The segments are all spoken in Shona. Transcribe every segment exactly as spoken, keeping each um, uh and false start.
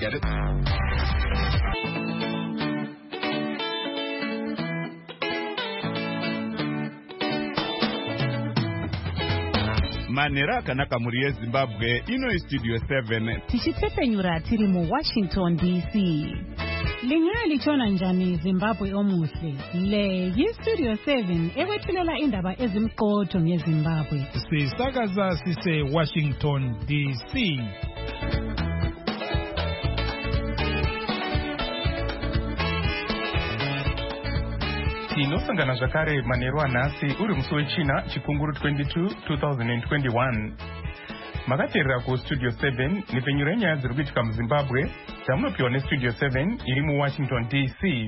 Get it? Manera kanaka muri Zimbabwe ino studio seven tichitsepenyura tiri mu Washington D C. Lingaya lichona njani Zimbabwe omuhle. Le yi studio seven ekwethulela indaba ezimqotho ngeZimbabwe. Sisakaza sise Washington D C. Tinosangana zvakare manheru anhasi uri musi wechina chikunguru twenty-two twenty twenty-one. Makateerera kustudio seven nepfenyuro yenyaya dziri kuitika muZimbabwe dzamunopiwa nestudio seven iri muWashington D C.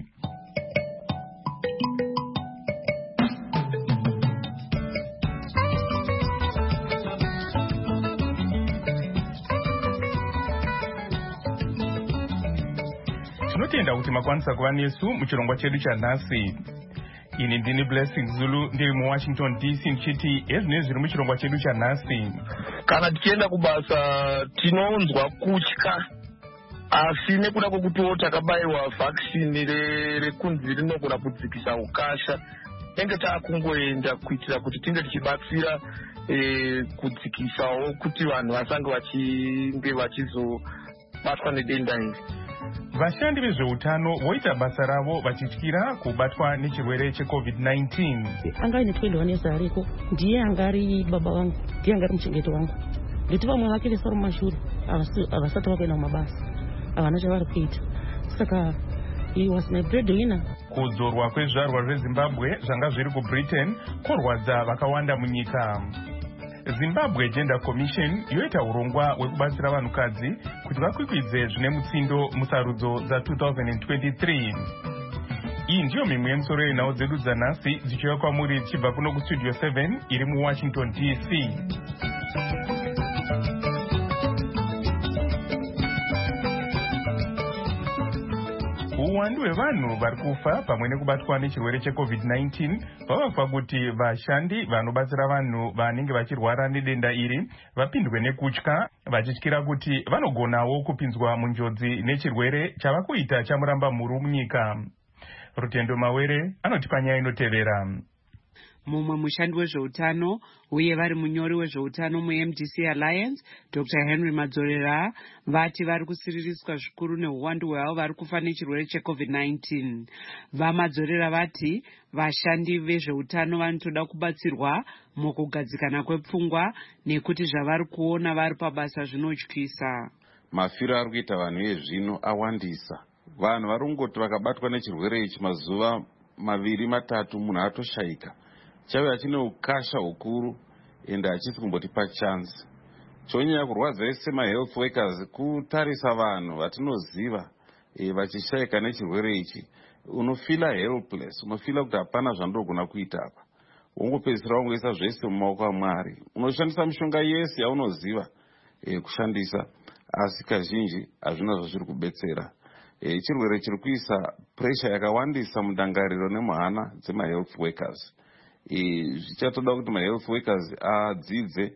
Tinotenda kuti makwanisa kuva nesu muchirongwa chedu chanhasi. Ini ndini Blessing Zulu ndiri muWashington D C ndichiti ezvinenge zviri muchirongwa chedu chanhasi. Kana tichienda kubasa tinonzwa kutya, asi nekuda kwokuti takabayiwa vaccine rekunzi rinogona kudzikisa ukasha, tinenge taakungoenda kuitira kuti tinge tichibatsira kudzikisawo kuti vanhu vasange vachinge vachizobatwa nedenda iri. Vashandi vezveutano voita basa ravo vachityira kubatwa nechirwere checovid nineteen. Anga ine twenty-one years ariko, ndiye anga ari baba vangu, ndiye anga ari muchengeti wangu. Nditi vamwe vakiresa mumashure havasati vakuenda mumabasa, havana chavari kuita. Saka he was my breadwinner. Kudzorwa kwezvarwa zveZimbabwe zvanga zviri kuBritain kworwadza vakawanda munyika. Zimbabwe Gender Commission yoita urongwa hwekubatsira vanhukadzi kuti vakwikwidze zvine mutsindo musarudzo dza twenty twenty-three. Iyi ndiyo mimwe yemisoro yenhau dzedu dzanhasi dzichiuya kwamuri chibva kuno kustudio seven iri muWashington D C. Uwandu hwevanhu vari kufa pamwe nekubatwa nechirwere checovid nineteen vava kuti vashandi vanobatsira vanhu vanenge vachirwara nedenda iri vapindwe nekutya, vachityira kuti vanogonawo kupinzwa munjodzi nechirwere chava kuita chamuramba mhuru munyika. Rutendo Mawere anotipa nyaya inotevera. Mumwe mushandi wezveutano uye vari munyori wezveutano muM D C Alliance, Doctor Henry Madzorera, vati vari kusiririswa zvikuru neuwandu hwavo vari kufa nechirwere checovid nineteen. VaMadzorera vati vashandi vezveutano vanotoda kubatsirwa mukugadzikana kwepfungwa nekuti zvavari kuona vari pabasa zvinotyisa. Mafiro ari kuita vanhu vezvino awandisa. Vanhu vari kungoti vakabatwa nechirwere ichi mazuva maviri matatu munhu atoshaika. Chave chine ukasha hukuru ende hachisi kumbotipa chance. Chonyanya kurwadza sema health workers kutarisa vanhu vatinoziva e, vachishaika nechirwere ichi. Unofila helpless, unofila kuti hapana zvandogona kuita apa. Ungopedzisira ungoisa zvese mumaoko aMwari. Unoshandisa mishonga yese yaunoziva e, kushandisa, asi kazhinji hazvina zvazviri kubetsera. E, chirwere chiri kuisa pressure yakawandisa mundangariro nemuhana dzema health workers. Zvichatoda kuti ma-health workers adzidze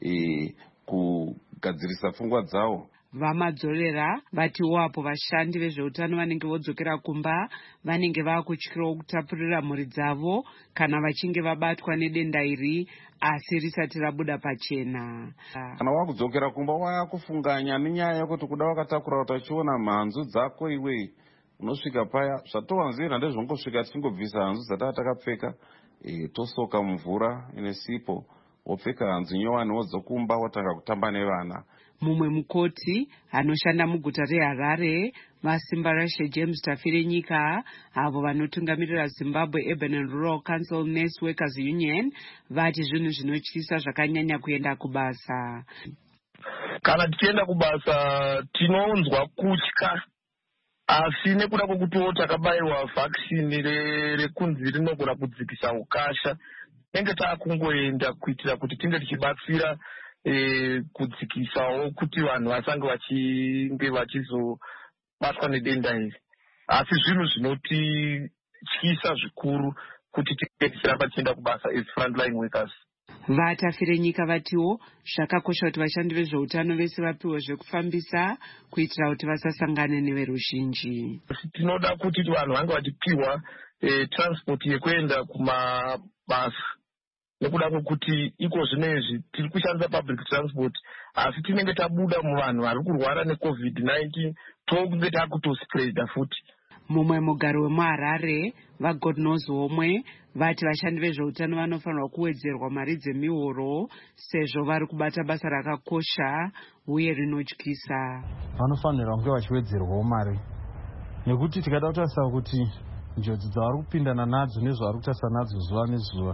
kugadzirisa pfungwa dzavo. VaMadzorera vati wapo vashandi vezveutano vanenge vodzokera kumba vanenge vakutyirawo kutapurira mhuri dzavo kana vachinge vabatwa nedenda iri asi risati rabuda pachena. Kana wakudzokera kumba wakufunganya nenyaya yekuti kuda wakatakura utachiona mhanzu dzako iwe unosvika paya zvatowanzira ndezvongosvika tichingobvisa hanzu dzatava takapfeka e, tosoka mvura ine sipo wopfeka hanzu nyowani wodzokumba wotanga kutamba nevana. Mumwe mukoti anoshanda muguta reHarare vaSimbarashe James Tafire nyika avo vanotungamirira Zimbabwe Urban and Rural Council Nurse Workers Union vati zvinhu zvinotyisa zvakanyanya kuenda kubasa. Kana tichienda kubasa tinonzwa kutya, asi nekuda kwokuti takabayiwa vaccine rekunzi rinogona kudzikisa ukasha, tinenge taakungoenda kuitira kuti tinge tichibatsira E, kudzikisawo kuti vanhu vasange vachinge vachizobatwa nedenda iri. Asi zvinhu zvinotityisa zvikuru kuti tinge tichiramba tichienda kubasa as frontline workers. Vatafire nyika vatiwo zvakakosha kuti vashandi vezveutano vese vapiwe zvekufambisa kuitira kuti vasasangane neveruzhinji. Tinoda kuti vanhu vange vachipiwa eh, transport yekuenda kumabasa. Nekuda kwekuti iko zvinezvi tiri kushandisa public transport asi tinenge tabuda muvanhu vari kurwara necovid nineteen tokunge takutospreada futi. Mumwe mugaro wemuHarare vaGodnozi Omwe vati vashandi vezveutano vanofanirwa kuwedzerwa mari dzemihoro sezvo vari kubata basa rakakosha uye rinotyisa. Vanofanirwa kunge vachiwedzerwawo mari nekuti tikada kutarisa kuti njodzi dzavari kupindana nadzo nezvavari kutarisa nadzo zuva nezuva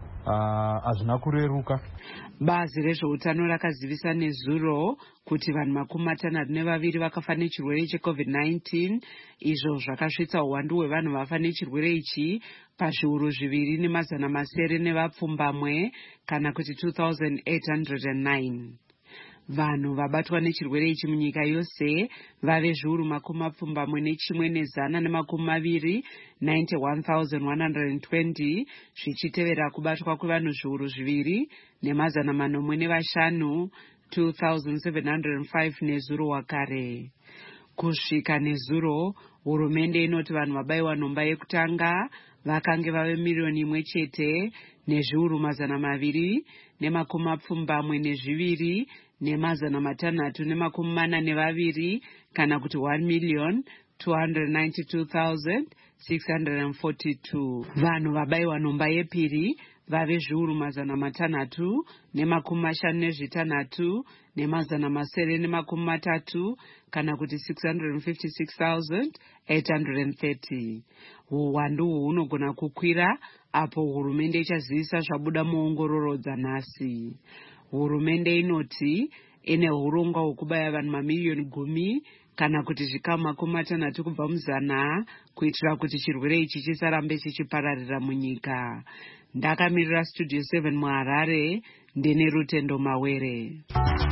hazvina uh, kureruka. Bazi rezveutano rakazivisa nezuro kuti vanhu makumi matanhatu nevaviri vakafa nechirwere checovid nineteen, izvo zvakasvitsa uwandu hwevanhu vafa nechirwere ichi pazviuru zviviri nemazana masere nevapfumbamwe kana kuti two thousand eight hundred nine. Vanhu vabatwa nechirwere ichi munyika yose vave zviuru makumi mapfumbamwe nechimwe nezana nemakumi maviri ninety-one thousand one hundred twenty, zvichitevera kubatwa kwevanhu zviuru zviviri nemazana manomwe nevashanu two thousand seven hundred five nezuro wakare. Kusvika nezuro, hurumende inoti vanhu vabayiwa nhomba yekutanga vakange vave miriyoni imwe chete nezviuru mazana maviri nemakumi mapfumbamwe nezviviri nemazana matanhatu nemakumi mana nevaviri kana kuti one million two hundred ninety-two thousand six hundred forty-two. Vanhu vabayiwa nhomba yepiri vave zviuru mazana matanhatu nemakumi mashanu nezvitanhatu nemazana masere nemakumi matatu kana kuti six hundred fifty-six thousand eight hundred thirty. Uwandu uhu hunogona kukwira apo hurumende ichazivisa zvabuda muongororo dzanhasi. Hurumende inoti ine hurongwa hwekubaya vanhu mamiriyoni gumi kana kuti zvikamu makumi matanhatu kubva muzana kuitira kuti chirwere ichi chisarambe chichipararira munyika. Ndakamirira Studio seven muHarare, ndine Rutendo Mawere.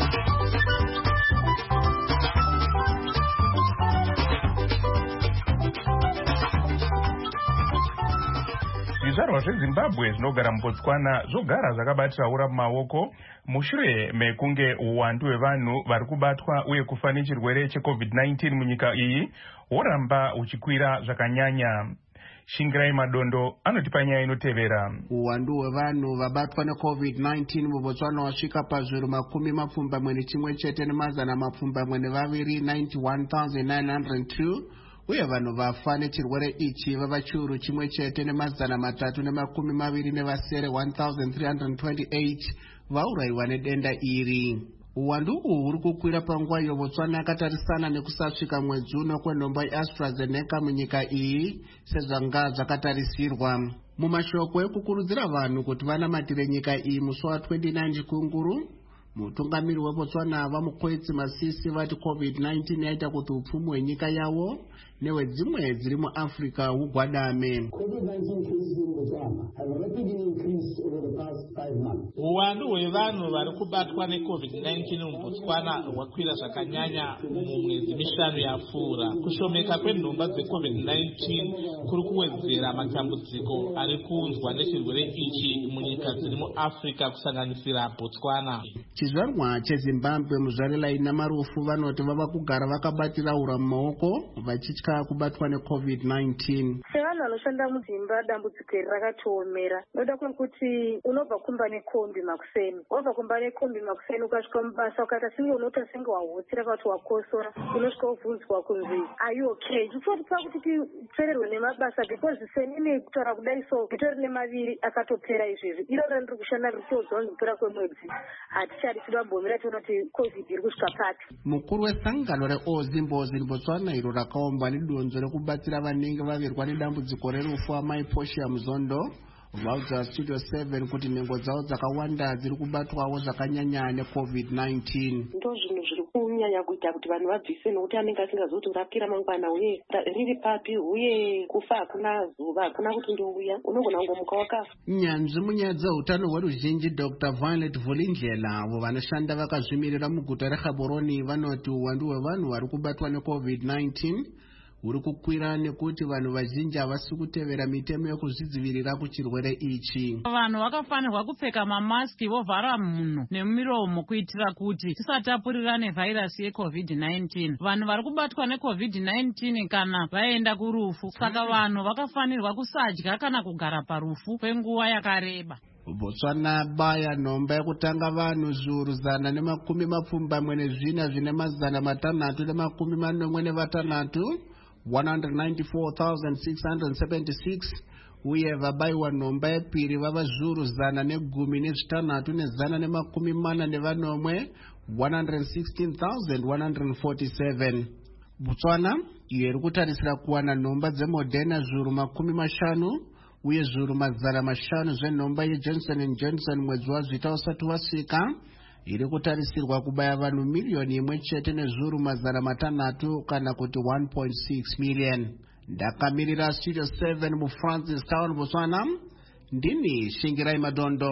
Zvizvarwa zveZimbabwe zvinogara muBotswana zvogara zvakabatira ura mumaoko mushure mekunge uwandu hwevanhu vari kubatwa uye kufa nechirwere checovid nineteen munyika iyi hworamba huchikwira zvakanyanya. Shingirai Madondo anotipa nyaya inotevera. Uwandu hwevanhu vabatwa necovid nineteen muBotswana wasvika pazviuru makumi mapfumbamwe nechimwe chete nemazana mapfumbamwe nevaviri ninety-one thousand nine hundred two, uye vanhu vafa nechirwere ichi vava chiuru chimwe chete nemazana matatu nemakumi maviri nevasere one thousand three hundred twenty-eight vaurayiwa nedenda iri. Uwandu uhu huri kukwira panguva iyo Botswana yakatarisana nekusasvika mwedzi uno kwenhomba yeAstraZeneca munyika iyi sezvanga zvakatarisirwa. Mumashoko ekukurudzira vanhu kuti vanamatire nyika iyi musi wa twenty-nine Chikunguru, mutungamiri weBotswana vaMukwetsi Masisi vati covid nineteen yaita kuti upfumi hwenyika yavo nehwedzimwe dziri muAfrica hugwadame. Uwandu hwevanhu vari kubatwa necovid nineteen muBotswana hwakwira zvakanyanya mumwedzi mishanu yapfuura. Kushomeka kwenhomba dzecovid nineteen kuri kuwedzera matambudziko ari kuunzwa nechirwere ichi munyika dziri muAfrica kusanganisira Botswana. Chizvarwa cheZimbabwe muzvarela ina marufu vanoti vava kugara vakabatira ura mumaoko vachitya kubatwa necovid nineteen. Sevanhu vanoshanda mudzimba dambudziko iri rakatiomera. Noda kwekuti unobva kumba nekombi makuseni. Wabva kumba nekombi makuseni ukasvika mubasa ukaita senge unoita senge wahotsira kuti wakosora, unosvika ubvunzwa kunzi are you okay? Chifoti pakuti tipfererwe nemabasa because seni ine kutaura kudai so vitori nemaviri akatopera izvezvi. Iro randiri kushanda richiodzwa kupera kwemwedzi. Hatichari tidambomira tiona kuti covid iri kusvika pati. Mukuru wesangano reOzimbozi muBotswana iro rakaomba nedonzo rekubatsira vanenge vavirwa nedambudziko rerufu amai Portia Muzondo vaudza Studio seven kuti nhengo dzavo dzakawanda dziri kubatwawo zvakanyanya necovid nineteen. Ndo zvinhu zviri kunyanya kuita kuti vanhu vabvise nokuti anenge asingazoti urapira mangwana uye riri papi uye kufa hakuna zuva hakuna kuti ndouya unogona kungomuka wakafa. Nyanzvi munyaya dzeutano hweruzhinji Doctor Violet Vulindlela avo vanoshanda vakazvimirira muguta reGaborone vanoti uwandu hwevanhu vari kubatwa necovid nineteen uri kukwira nekuti vanhu vazhinji havasi kutevera mitemo yokuzvidzivirira kuchirwere ichi. Vanhu vakafanirwa kupfeka mamaski vovhara mhuno nemiromo kuitira kuti tisatapurirane vhairasi yecovid nineteen. Vanhu vari kubatwa necovid nineteen kana vaenda kurufu, saka vanhu vakafanirwa kusadya kana kugara parufu kwenguva yakareba. Botswana baya nhomba yekutanga vanhu zviuru zana nemakumi mapfumbamwe nezvina zvine mazana matanhatu nemakumi manomwe nevatanhatu one hundred ninety-four thousand six hundred seventy-six, uye vabayiwa nhomba yepiri vava zviuru zana negumi nezvitanhatu nezana nemakumi mana nevanomwe one hundred sixteen thousand one hundred forty-seven. Botswana iyo iri kutarisira kuwana nhomba dzeModerna zviuru makumi mashanu uye zviuru mazana mashanu zvenhomba yeJohnson and Johnson mwedzi wazvita usati wasvika. Iri kutarisirwa kubaya vanhu miliyoni imwe chete nezviuru mazana matanhatu kana kuti one point six million. Ndakamirira Studio seven muFrancis Town, Botswana. Ndini Shingirai Madondo.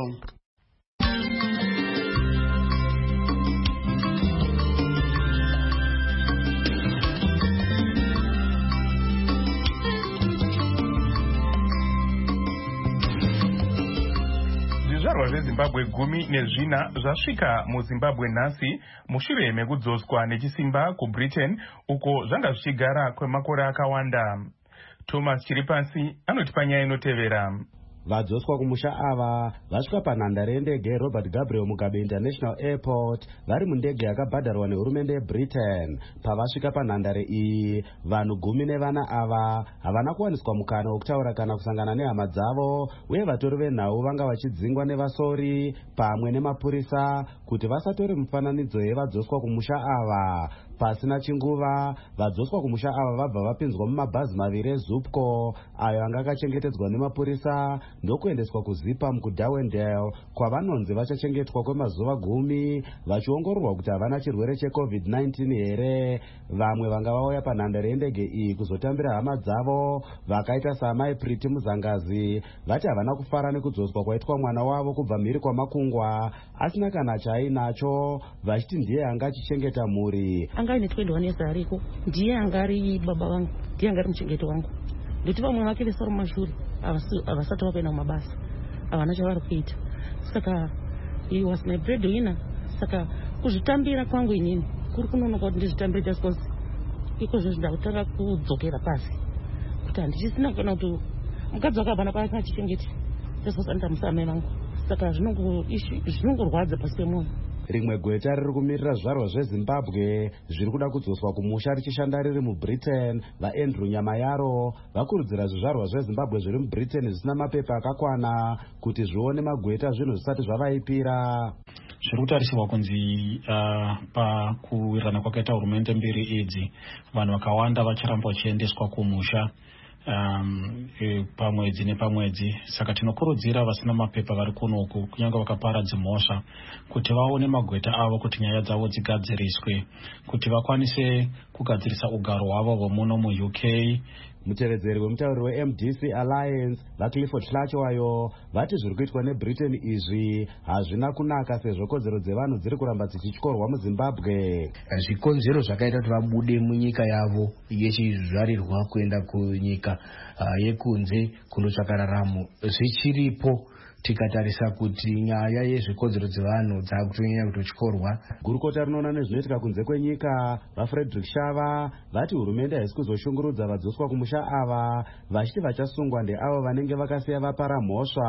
Zvizvarwa zveZimbabwe gumi nezvina zvasvika muZimbabwe nhasi mushure mekudzoswa nechisimba kuBritain uko zvanga zvichigara kwemakore akawanda. Thomas Chiripasi anotipa nyaya inotevera. Vadzoswa kumusha ava vasvika panhandare yendege yeRobert Gabriel Mugabe International Airport vari mundege yakabhadharwa nehurumende yeBritain. Pavasvika panhandare iyi, vanhu gumi nevana ava havana kuwaniswa mukana wokutaura kana kusangana nehama dzavo, uye vatori venhau vanga vachidzingwa nevasori pamwe nemapurisa kuti vasatore mufananidzo yevadzoswa kumusha ava. Pasina chinguva, vadzoswa kumusha ava vabva vapinzwa mumabhazi maviri eZupco ayo anga akachengetedzwa nemapurisa ndokuendeswa kuZipam kuDarwendale kwavanonzi vachachengetwa kwemazuva gumi vachiongororwa kuti havana chirwere checovid nineteen here. Vamwe vanga vauya panhandare yendege iyi kuzotambira hama dzavo vakaita saamai Priti Muzangazi vati havana kufara nekudzoswa kwaitwa mwana wavo kubva mhiri kwamakungwa asina kana chaainacho, vachiti ndiye anga achichengeta mhuri. Anga ine twenty-one years ariko, ndiye anga ari baba vangu, ndiye anga ari muchengeti wangu. Ndoti vamwe vake vesara mumashure havasati vakaenda kumabasa, havana chavari kuita. Saka he was my breadwinner. Saka kuzvitambira kwangu inini kuri kunonoka kuti ndizvitambire just because ikozvo zvida kutanga kudzokera pasi kuti handichisina kana kuti mukadzi wakabva napaa achichengeti just because andamusa amai vangu. Saka zvinongorwadza pasi pemwoyo. Rimwe gweta riri kumirira zvizvarwa zveZimbabwe zviri kuda kudzoswa kumusha richishanda riri muBritain, vaAndrew Nyamayaro vakurudzira zvizvarwa zveZimbabwe zviri muBritain zvisina mapepa akakwana kuti zvione magweta zvinhu zvisati zvavaipira. Zviri kutarisirwa kunzi uh, pakuwirirana kwakaita hurumende mbiri idzi vanhu vakawanda vacharamba vachiendeswa kumusha um, e, pamwedzi nepamwedzi. Saka tinokurudzira vasina mapepa vari kunoku kunyange vakapara dzimhosva kuti vaone magweta avo kuti nyaya dzavo dzigadziriswe kuti vakwanise kugadzirisa ugaro hwavo hwemuno muU K. Mutevedzeri wemutauriri weM D C Alliance vaClifford Hlachowayo vati zviri kuitwa neBritain izvi hazvina kunaka sezvo kodzero dzevanhu dziri kuramba dzichityorwa muZimbabwe. Zvikonzero zvakaita kuti vabude munyika yavo yechizvarirwa kuenda kunyika uh, yekunze kunotsvaka raramo zvichiripo. Tikatarisa kuti nyaya yezvikodzero dzevanhu dzakutonyanya kutotyorwa. Gurukota rinoona nezvinoitika kunze kwenyika vaFrederick Shava vati hurumende haisi kuzoshungurudza vadzoswa kumusha ava vachiti vachasungwa ndeavo vanenge vakasiya vapara mhosva.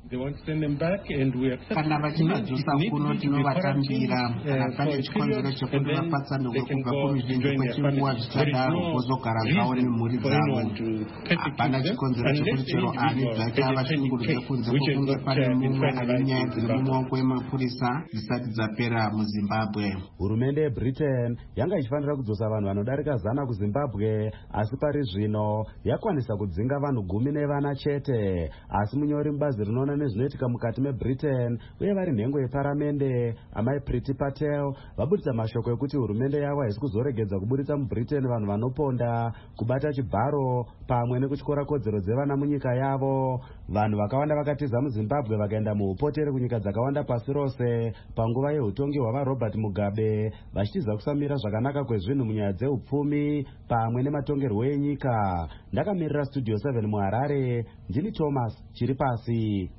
Kana vachinodzosa kuno tinovatambira kana pane chikonzero chekuti vapatsanurwe kubva kuruzhinji kwechinguva zvichadaro vozogara zvavo nemhuri dzavo. Hapana chikonzero chekuti chero ani zvake avashungurudze kunze kwokunge pane mumwe ane nyaya dziri mumaoko emapurisa zisati dzapera muZimbabwe. Hurumende yeBritain yanga ichifanira kudzosa vanhu vanodarika zana kuZimbabwe, asi pari zvino yakwanisa kudzinga vanhu gumi nevana chete. Asi munyori mubazi rinoona nezvinoitika mukati meBritain uye vari nhengo yeparamende amai Priti Patel vabudisa mashoko ekuti hurumende yavo haisi kuzoregedza kuburitsa muBritain vanhu vanoponda, kubata chibharo pamwe nekutyora kodzero dzevana munyika yavo. Vanhu vakawanda vakatiza muZimbabwe vezimbabwe vakaenda muupotere kunyika dzakawanda pasi rose panguva yeutongi hwavarobert mugabe vachitiza kusamira zvakanaka kwezvinhu munyaya dzeupfumi pamwe nematongerwo enyika. Ndakamirira studio seven muharare, ndini Thomas chiri pasi.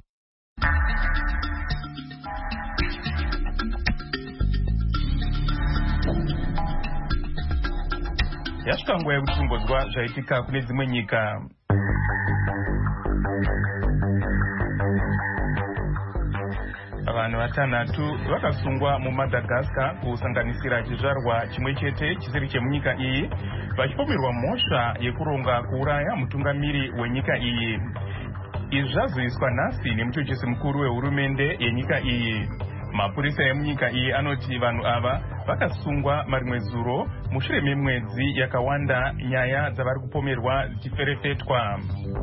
Yasvika nguva yekuti tingodzwa zvaitika kune dzimwe nyika. Vanhu vatanhatu vakasungwa muMadagascar kusanganisira chizvarwa chimwe chete chisiri chemunyika iyi vachipomerwa mhosva yekuronga kuuraya mutungamiri wenyika iyi. Izvi zvazoiswa nhasi nemuchochesi mukuru wehurumende yenyika iyi. Mapurisa emunyika iyi anoti vanhu ava vakasungwa marimwe zuro mushure memwedzi yakawanda nyaya dzavari kupomerwa dzichiferefetwa.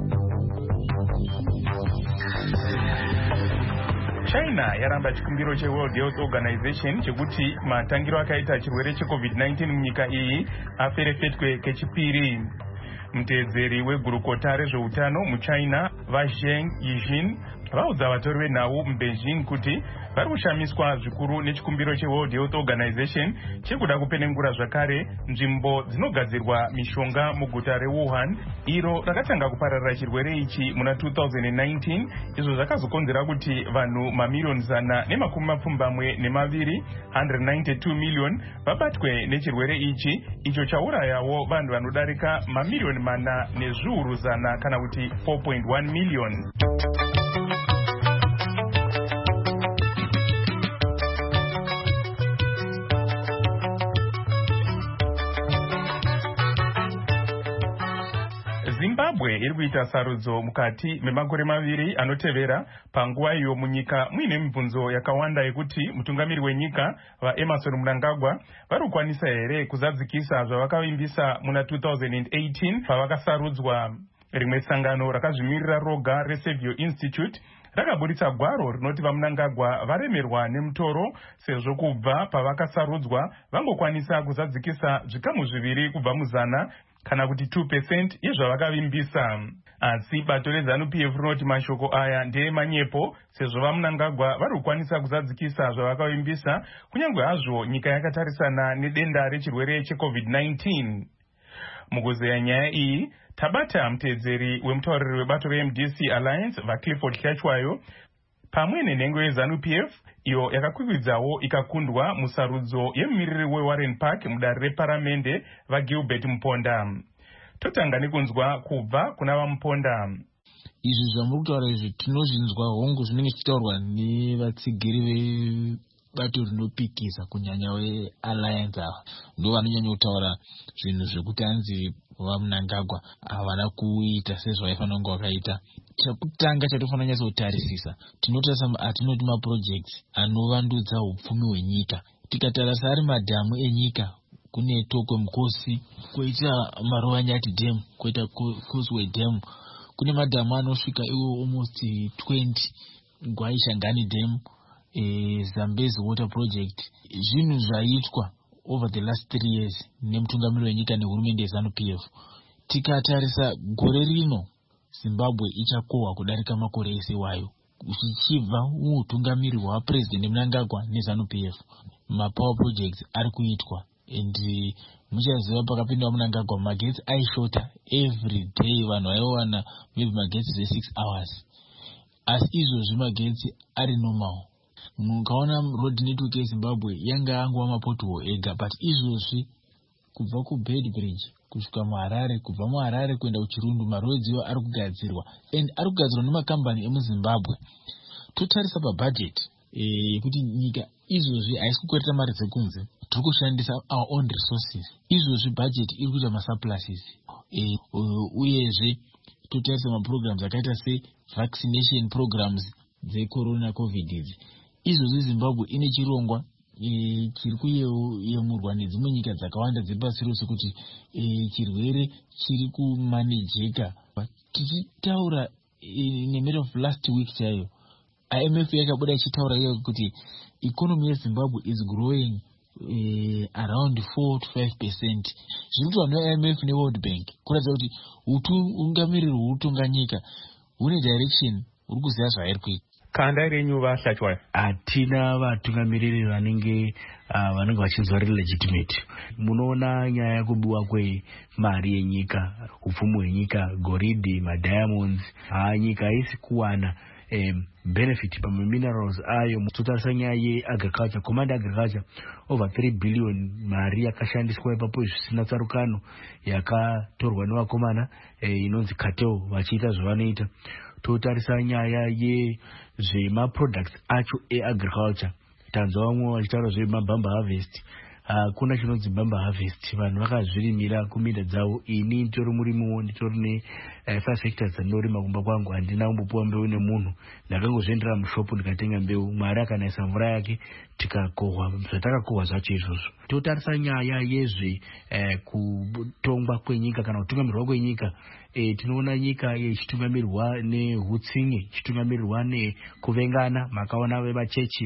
China yaramba chikumbiro cheWorld Health Organization chekuti matangiro akaita chirwere checovid nineteen munyika iyi aferefetwe kechipiri. Mutedzeri wegurukota rezveutano muchina vaZheng Yijin vaudza vatori venhau muBeijing kuti vari kushamiswa zvikuru nechikumbiro cheWorld Health Organization chekuda kupenengura zvakare nzvimbo dzinogadzirwa mishonga muguta reWuhan iro rakatanga kupararira chirwere ichi muna two thousand nineteen, izvo zvakazokonzera kuti vanhu mamiriyoni zana nemakumi mapfumbamwe nemaviri one hundred ninety-two million vabatwe nechirwere ichi icho chaurayawo vanhu vanodarika mamiriyoni mana nezviuru zana kana kuti four point one million. Zimbabwe iri kuita sarudzo mukati memakore maviri anotevera panguva iyo munyika muine mibvunzo yakawanda yekuti mutungamiri wenyika vaEmmerson Mnangagwa vari kukwanisa here kuzadzikisa zvavakavimbisa muna two thousand eighteen pavakasarudzwa. Rimwe sangano rakazvimirira roga reSavio Institute rakaburitsa gwaro rinoti vaMnangagwa varemerwa nemutoro sezvo kubva pavakasarudzwa vangokwanisa kuzadzikisa zvikamu zviviri kubva muzana kana kuti two percent yezvavakavimbisa. Asi bato reZANU P F rinoti mashoko aya ndeemanyepo sezvo vaMnangagwa vari kukwanisa kuzadzikisa zvavakavimbisa kunyange hazvo nyika yakatarisana nedenda rechirwere checovid nineteen. Mukuzeya nyaya iyi tabata mutedzeri wemutauriri webato reM D C Alliance vaClifford Hlachwayo pamwe nenhengo yeZANU P F iyo yakakwikwidzawo ikakundwa musarudzo yemumiriri weWarren Park mudare reparamende vaGilbert Muponda. Totanga nekunzwa kubva kuna vaMuponda. Izvi zvamuri kutaura izvi tinozvinzwa hongu zvinenge zvichitaurwa nevatsigiri vebato rinopikisa kunyanya weAlliance ava ndo vanonyanya kutaura zvinhu zvekuti hanzi vaMnangagwa havana kuita sezvavaifanira kunge vakaita. Chekutanga chatofanira nyatso kutarisisa tinotarisa atinoti maprojects anovandudza upfumi hwenyika. Tikatarisa ari madhamu enyika kune Tokwe Mukosi, koita Marowanyati Dam, koita Causeway Dam, kune madhamu anosvika iwo almost twenty, Ngwaishangani Dam, e, Zambezi Water Project. Zvinhu zvaitwa over the last three years nemutungamiri wenyika nehurumende yeZANU P F. Tikatarisa gore rino Zimbabwe ichakohwa kudarika makore ese wayo zvichibva muutungamiri hwaPresident Mnangagwa neZANU P F. Mapower projects ari kuitwa and muchaziva pakapindwa Mnangagwa magetsi aishota every day, vanhu vaiwana maybe magetsi ze six hours. Asi izvozvi magetsi ari normal. Mukaona road network yeZimbabwe yanga angova mapothole ega, but izvozvi kubva kuBed Bridge kusvika muHarare, kubva muHarare kuenda kuChirundu maroads iwo ari kugadzirwa and ari kugadzirwa nemaKambani emuZimbabwe. Totarisa pabudget yekuti nyika izvozvi haisi kukwereta mari dzekunze, tiri kushandisa our own resources. Izvozvi budget iri kuita masurpluses. E, uyezve totarisa maprograms akaita sevaccination programs dzecorona covid idzi. Izvozvi Zimbabwe ine chirongwa e, chiri kuyemurwa nedzimwe nyika dzakawanda dzepasi rose kuti e, chirwere chiri kumanejeka. Tichitaura e, nemiddle of last week chaiyo I M F yakabuda ichitaura iyo kuti economy yeZimbabwe is growing uh, around four to five percent. Zvinoitwa ne I M F neWorld Bank kuratidza kuti utungamiriri hwekutonga nyika hune direction uri kuziva zvairi kuita. kanda renyu vahlachwayo hatina vatungamiriri vanenge uh, vanenge vachinzwa riri legitimate. Munoona nyaya yekubiwa kwemari yenyika, upfumi hwenyika, goridhe, madiamonds, haa nyika haisi kuwana um, benefit paminerals ayo. Totarisa nyaya yeagriculture, command agriculture, over three billion mari yakashandiswa ipapo zvisina tsarukano yakatorwa nevakomana eh, inonzi cartel vachiita zvavanoita. Totarisa nyaya yezvemaproducts acho eagriculture, tanzwa vamwe vachitaura zvemabamba harvest, hakuna uh, chinonzi bamba harvest. Vanhu vakazvirimira kuminda dzavo. Ini nditori murimiwo, nditori ne uh, five hectares dzandinorima kumba kwangu, handina kumbopuwa mbeu nemunhu. Ndakangozviendera mushopu ndikatenga mbeu, Mwari akanaisa mvura yake tikakohwa zvatakakohwa zvacho izvozvo. Totarisa nyaya yezve uh, kutongwa kwenyika kana kutungamirwa kwenyika, e, tinoona nyika ichitungamirirwa nehutsinye, ichitungamirirwa nekuvengana. Makaona vemachechi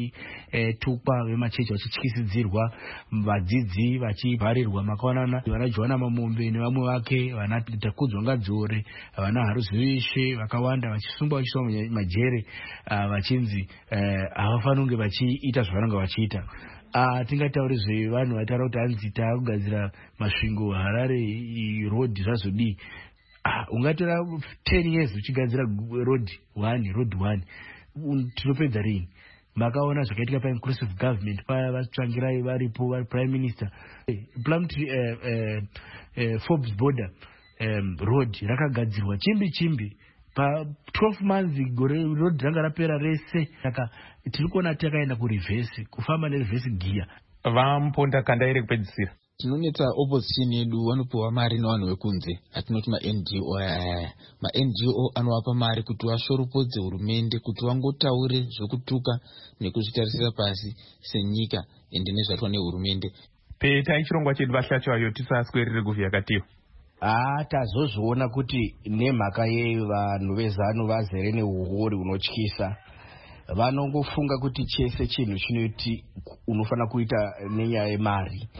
vachitukwa, vemachechi vachityisidzirwa, vadzidzi vachivharirwa. Makaona vana Joana Mamombe nevamwe vake, vana Takudzwa Ngadzore, vana Haruzivishe vakawanda vachisungwa vachiswa majere, uh, vachinzi havafaniri kunge vachiita zvavanenge vachiita. Uh, tingatauri zvevanhu vataura kuti hanzi taakugadzira masvingo Harare road zvazodii. Uh, ungatora ten years uchigadzira road one, road one, tinopedza rini? Makaona zvakaitika pa-inclusive government paya vachitsvangirai varipo vari prime minister. Plumtree uh, uh, uh, Forbes border um, road rakagadzirwa chimbi chimbi pa twelve months gore road ranga rapera rese. Saka tiri kuona takaenda kureverse, kufamba nereverse gear. Vamponda kanda iri kupedzisira. Tinoneta opposition yedu vanopiwa mari nevanhu vekunze, atinoti ma-N G O aya. Ma-N G O anovapa mari kuti vashoropodze hurumende, kuti vangotaure zvekutuka nekuzvitarisira pasi senyika ende nezvatwa nehurumende. Peta ichirongwa chedu vahlachwayo tisaswerere kuvhiyakatiwa. Ah, tazozviona kuti nemhaka yevanhu vezano vazere neuhori hunotyisa. Vanongofunga kuti chese chinhu chinoti unofana kuita nenyaya yemari.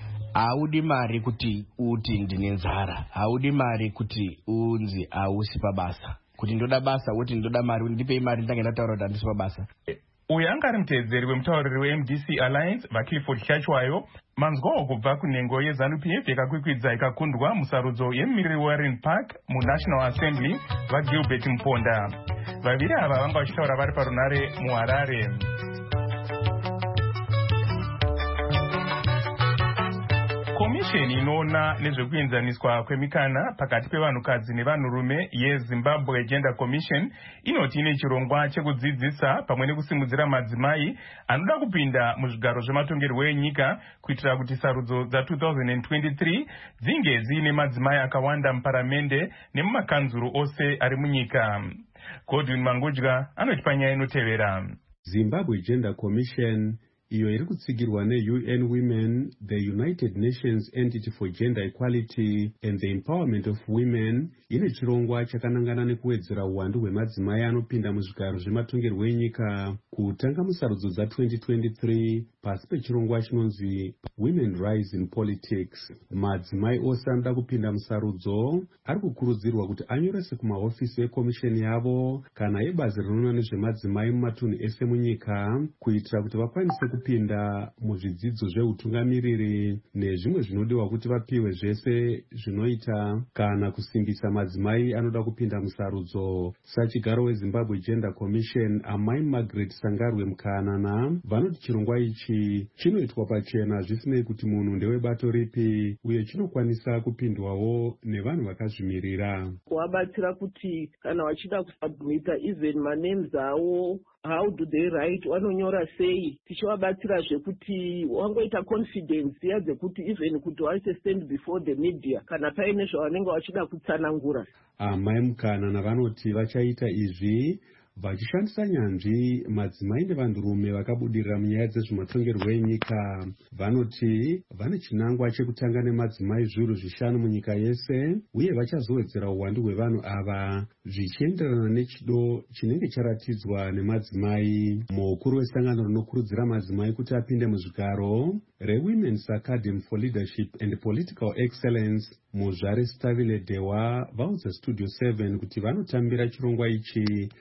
Haudi mari kuti uti ndine nzara, haudi mari kuti unzi hausi pabasa. Kuti ndoda basa woti ndoda mari, ndipei mari ndange ndataura kuti handisi pabasa. Uyu anga ari mutevedzeri wemutauriri we-M D C Alliance vaClifford Hlachwayo. Manzwawo kubva kunhengo yeZANU P F yakakwikwidza ikakundwa musarudzo yemumiriri Warren Park muNational Assembly vaGilbert Mponda. Vaviri ava vanga vachitaura vari parunare muHarare. Komisheni inoona nezvekuenzaniswa kwemikana pakati pevanhukadzi nevanhurume yeZimbabwe Gender Commission inoti ine chirongwa chekudzidzisa pamwe nekusimudzira madzimai anoda kupinda muzvigaro zvematongerwo enyika kuitira kuti sarudzo dza-twenty twenty-three dzinge dziine madzimai akawanda muparamende nemumakanzuro ose ari munyika. Godwin Mangudya anoti panyaya inotevera. Zimbabwe Gender Commission, iyo iri kutsigirwa ne-U N Women, the United Nations Entity for Gender Equality and the Empowerment of Women, ine chirongwa chakanangana nekuwedzera uwandu hwemadzimai anopinda muzvigaro zvematongerwo enyika kutanga musarudzo dza-twenty twenty-three pasi pechirongwa chinonzi Women Rise in Politics. Madzimai ose anoda kupinda musarudzo ari kukurudzirwa kuti anyorese kumahofisi ekomisheni yavo kana ebazi rinoona nezvemadzimai mumatunhu ese munyika kuitira kuti vakwanise kupinda muzvidzidzo zveutungamiriri nezvimwe zvinodiwa kuti vapiwe zvese zvinoita kana kusimbisa madzimai anoda kupinda musarudzo. Sachigaro weZimbabwe Gender Commission, Amai Margaret Sangarwe Mukanana, vanoti chirongwa ichi chinoitwa pachena zvisinei kuti munhu ndewebato ripi uye chinokwanisa kupindwawo nevanhu vakazvimirira. Kuvabatsira kuti kana vachida kusubmita even manames avo, how do they write, vanonyora sei, tichivabatsira zvekuti wangoita confidence ya dzekuti even kuti vaise stand before the media kana paine zvavanenge vachida kutsanangura. Amai Mukanana vanoti vachaita izvi vachishandisa nyanzvi madzimai nevanhurume vakabudirira munyaya dzezvematongerwo enyika. Vanoti vane chinangwa chekutanga nemadzimai zviuru zvishanu munyika yese uye vachazowedzera uwandu hwevanhu ava zvichienderana nechido chinenge charatidzwa nemadzimai. Mukuru wesangano rinokurudzira madzimai kuti apinde muzvigaro reWomen's Academy for Leadership and Political Excellence, Muzvare Stavile Dewa, vaudza Studio seven kuti vanotambira chirongwa ichi vachiti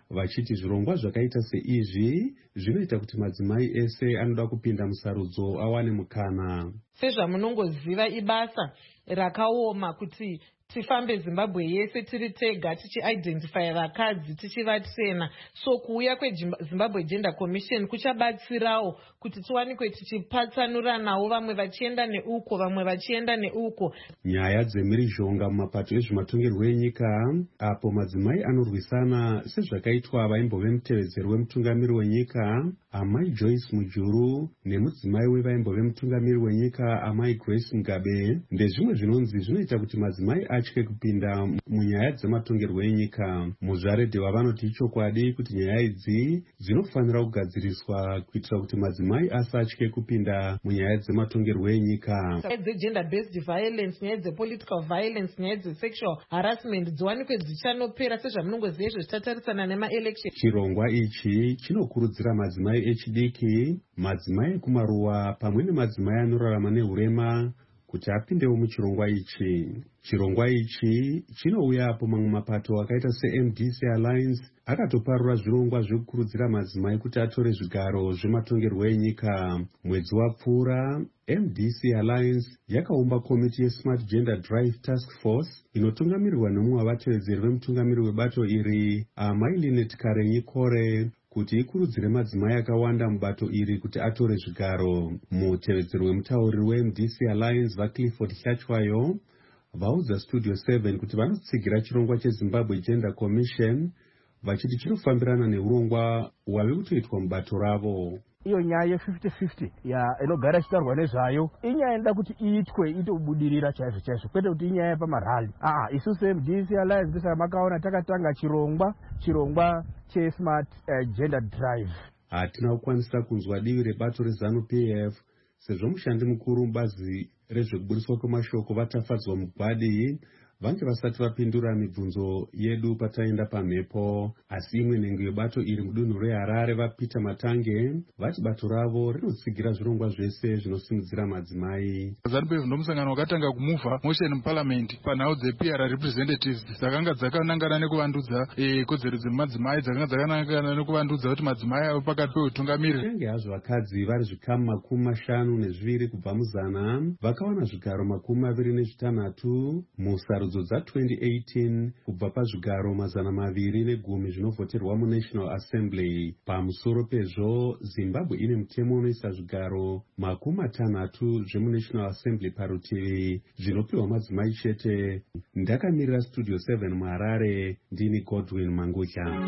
vachiti zvirongwa zvakaita seizvi zvinoita kuti madzimai ese anoda kupinda musarudzo awane mukana. Sezvamunongoziva ibasa rakaoma kuti tifambe Zimbabwe yese tiri tega tichiidentify vakadzi tichivatsena. So kuuya kweZimbabwe Gender Commission kuchabatsirawo kuti tiwanikwe tichipatsanuranawo, vamwe vachienda neuko vamwe vachienda neuko. Nyaya dzemhirizhonga mumapato ezvematongerwo enyika apo madzimai anorwisana sezvakaitwa vaimbove mutevedzeri wemutungamiri wenyika amai Joyce Mujuru nemudzimai wevaimbove mutungamiri wenyika amai Grace Mugabe ndezvimwe zvinonzi zvinoita kuti madzimai atye kupinda munyaya dzematongerwo enyika. Muzvaredhewa vanoti ichokwadi kuti nyaya idzi dzinofanira kugadziriswa kuitira kuti madzimai asatye kupinda munyaya dzematongerwo enyika. Nyaya dzegender based violence, nyaya dzepolitical violence, nyaya dzesexual harassment dziwanikwe dzichanopera sezvamunongoziva izvo zvichatarisana nemaelection. Chirongwa ichi chinokurudzira madzimai echidiki, madzimai ekumaruwa pamwe nemadzimai anorarama nehurema kuti apindewo muchirongwa ichi. Chirongwa ichi chinouya apo mamwe mapato akaita seM D C Alliance akatoparura zvirongwa zvekukurudzira madzimai kuti atore zvigaro zvematongerwo enyika. Mwedzi wapfuura M D C Alliance yakaumba komiti yeSmart Gender Drive Task Force inotungamirirwa nomumwe wavatevedzeri vemutungamiri webato iri amai Linet Karenyi Kore kuti ikurudzire madzimai akawanda mubato iri kuti atore zvigaro. Mutevedzeri wemutauriri weM D C Alliance vaClifford Hlachwayo vaudza Studio seven kuti vanotsigira chirongwa cheZimbabwe Gender Commission vachiti chinofambirana neurongwa hwave kutoitwa mubato ravo. Iyo nyaya ye-fifty fifty ya inogara ichitaurwa nezvayo inyaya inoda kuti iitwe itobudirira chaizvo chaizvo, kwete kuti inyaya pamarali. Ah, isusu M D C Alliance ndisaka makaona takatanga chirongwa chirongwa cheSmart uh, Gender Drive. Hatina kukwanisa kunzwa divi rebato reZANU P F sezvo mushandi mukuru mubazi rezvekuburiswa kwemashoko vatafadzwa mugwadi vange vasati vapindura mibvunzo yedu pataenda pamhepo. Asi imwe nhengo yebato iri mudunhu reHarare vaPeter Matange vati bato ravo rinotsigira zvirongwa zvese zvinosimudzira madzimai. ZANU P F ndomusangano wakatanga kumuvha motion muparliament panhau dzeP R representatives dzakanga dzakanangana nekuvandudza kodzero dzemadzimai, dzakanga dzakanangana nekuvandudza kuti madzimai ave pakati peutungamiri. Kunyange hazvo vakadzi vari zvikamu makumi mashanu nezviviri kubva muzana vakawana zvigaro makumi maviri nezvitanhatu musarudzo dza twenty eighteen kubva pazvigaro mazana maviri negumi zvinovhoterwa muNational Assembly. Pamusoro pezvo Zimbabwe ine mutemo unoisa zvigaro makumi matanhatu zvemuNational Assembly parutivi zvinopiwa madzimai chete. Ndakamirira Studio seven muHarare ndini Godwin Mangutya.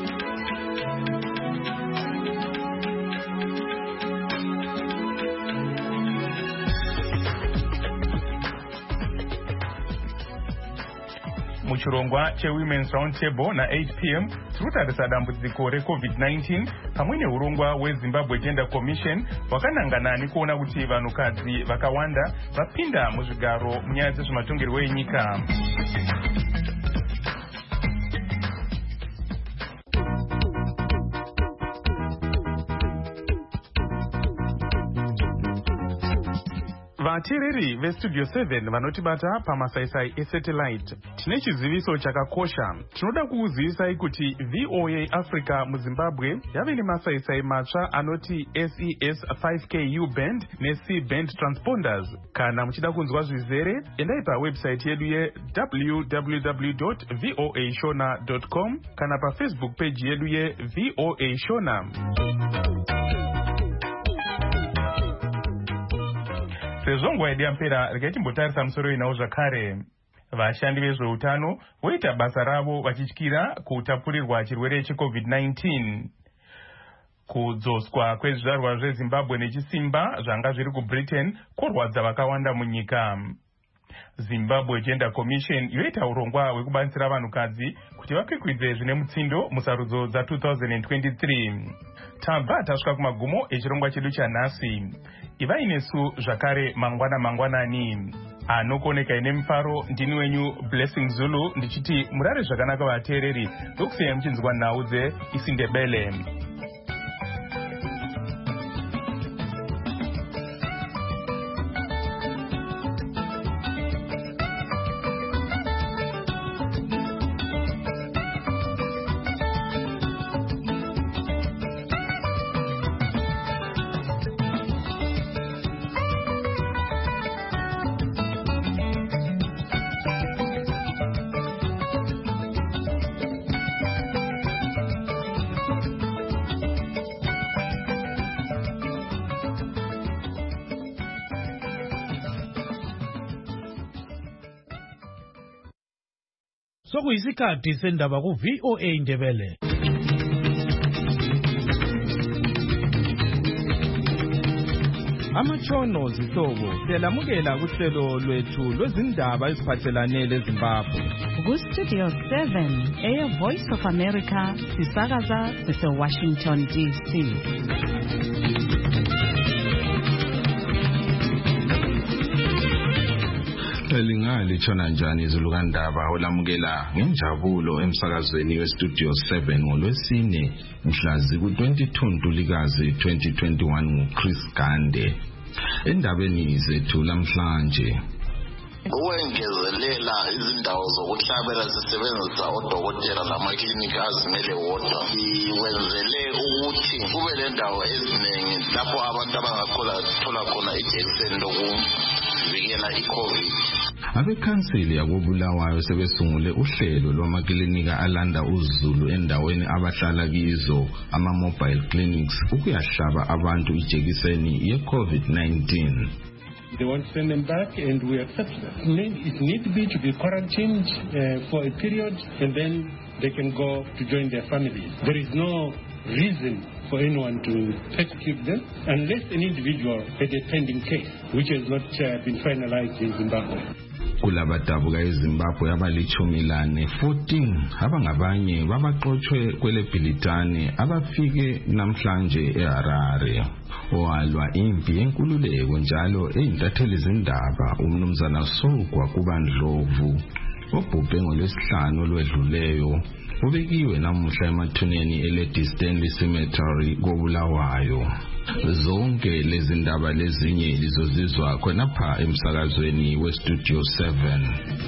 Muchirongwa cheWomen's Roundtable na eight p m tikutarisa dambudziko reCovid nineteen pamwe neurongwa hweZimbabwe Gender Commission hwakanangana nekuona kuti vanhukadzi vakawanda vapinda muzvigaro munyaya dzezvematongerwo enyika. Vateereri veStudio seven vanotibata pamasaisai esatellite, tine chiziviso chakakosha. Tinoda kukuzivisai kuti V O A Africa muZimbabwe yave nemasaisai matsva anoti S E S five K U band neC band transponders. Kana muchida kunzwa zvizere, endai pawebsite yedu ye w w w dot v o a shona dot com kana paFacebook page yedu ye V O A Shona. Sezvo nguva yedu yapera, regai timbotarisa musoro inawo zvakare. Vashandi vezveutano voita basa ravo vachityira kutapurirwa chirwere cheCovid nineteen. Kudzoswa kwezvizvarwa zveZimbabwe nechisimba zvanga zviri kuBritain kworwadza vakawanda munyika. Zimbabwe Gender Commission yoita urongwa hwekubatsira vanhukadzi kuti vakwikwidze zvine mutsindo musarudzo dza two thousand twenty-three. Tabva tasvika kumagumo echirongwa chedu chanhasi. Ivai nesu zvakare mangwana mangwanani. Anokoneka ine mufaro ndini wenyu Blessing Zulu ndichiti murare zvakanaka vateereri, ndokusiyai muchinzwa nhau dzeIsindebele. sokuyisikhathi sendaba ku V O A Ndebele. Amatshono zihlobo siyalamukela kuhlelo lwethu lwezindaba eziphathelane leZimbabwe. Ku-Studio seven, Air Voice of America, sisakaza sise-Washington D C. Lingalithona njani izulu kandaba olamukela ngenjabulo emsakazweni weStudio seven ngolwesine mhla ziku-twenty-two Ntulikazi twenty twenty-one nguChris Gande. Endabeni zethu lamhlanje, ukwengezelela izindawo zokuhlabela sisebenzisa odokotela lamaklinika azimele wodwa, iwenzele ukuthi kube lendawo eziningi lapho abantu abangathola khona ijekiseni lokuvikela i-COVID. Abekhansili yakobulawayo sebesungule uhlelo lwamaklinika alanda uzulu endaweni abahlala kizo, ama-mobile clinics, ukuyahlaba abantu ijekiseni ye-COVID nineteen. They want to send them back, and we accept that. It needs to be to be quarantined uh, for a period, and then they can go to join their families. There is no reason for anyone to persecute them unless an individual had a pending case, which has not uh, been finalized in Zimbabwe. Kulabadabuka eZimbabwe abalichumi lane fourteen abangabanye babaxoxwe kwele Bhilitane abafike namhlanje eHarare. Owalwa impi yenkululeko njalo eyintatheli zindaba umnumzana Sogwa Kubandlovu obhubhe ngolwesihlanu olwedluleyo ubekiwe namuhla emathuneni eLady Stanley Cemetery koBulawayo. Zonke lezi ndaba lezinye lizozizwa khonapha emsakazweni weStudio seven.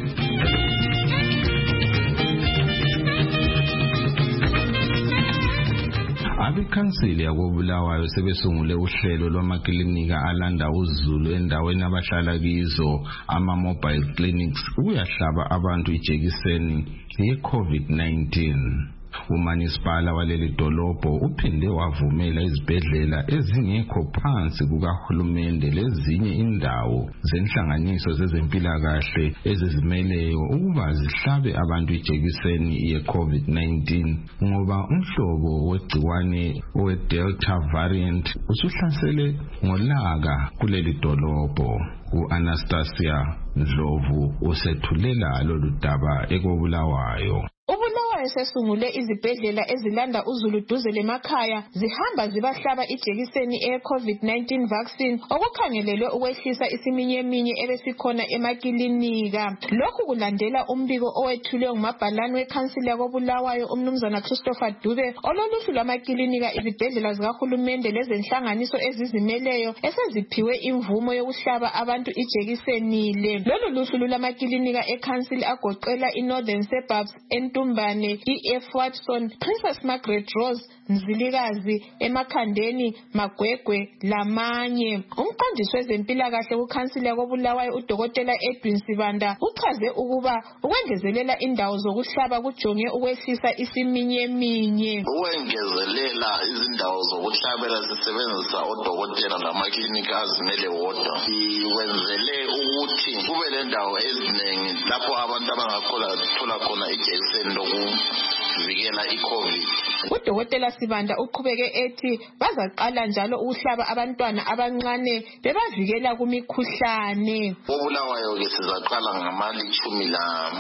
Abekhansili yakobulawayo sebesungule uhlelo lwamaklinika alanda uzulu endaweni abahlala kizo, ama-mobile clinics, ukuyahlaba abantu ijekiseni ye-COVID nineteen. Umanisipala waleli dolobho uphinde wavumela izibhedlela ezingekho phansi kukahulumende lezinye indawo zenhlanganiso zezempilakahle ezizimeleyo ukuba zihlabe abantu ijekiseni ye-COVID nineteen ngoba umhlobo wegciwane owe-Delta variant usuhlasele ngolaka kuleli dolobho. U-Anastasia Ndlovu usethulela lolu daba ekobulawayo. Ubulawayo sesungule izibhedlela ezilanda uzulu duze lemakhaya zihamba zibahlaba ijekiseni e-COVID nineteen vaccine okukhangelelwe ukwehlisa isiminyeminye ebesikhona emakilinika. Lokhu kulandela umbiko owethulwe ngumabhalane wekhansila kobulawayo umnumzana Christopher Dube ololuhlu lwamakilinika izibhedlela zikahulumende lezenhlanganiso ezizimeleyo eseziphiwe imvumo yokuhlaba abantu ijekiseni le. Lolu luhlu lwamakilinika ekhansila agoqela i-Northern Suburbs, Entumbane, E F Watson, Princess Margaret Rose, Nzilikazi, Emakhandeni, Magwegwe lamanye. Umqondisi wezempilakahle kukhansila kobulawayo udokotela Edwin Sibanda uchaze ukuba ukwengezelela indawo zokuhlaba kujonge ukwehlisa isiminyeminye. Ukwengezelela izindawo zokuhlabela sisebenzisa odokotela lamaklinika azimele wodwa, iwenzele ukuthi kube lendawo eziningi lapho abantu abangathola khona ijekiseni lokuvikela i-COVID. Udokotela Sibanda uqhubeke ethi bazaqala njalo ukuhlaba abantwana abancane bebavikela kumikhuhlane. Obulawayo ke sizaqala ngamalichumi la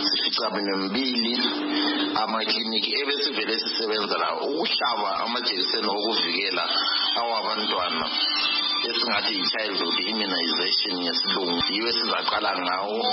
sifitshabili amakliniki ebesivele sisebenza la ukuhlaba amajekiseni okuvikela awabantwana esingathi i-childhood immunization yesilungu. Yiwe sizaqala ngawo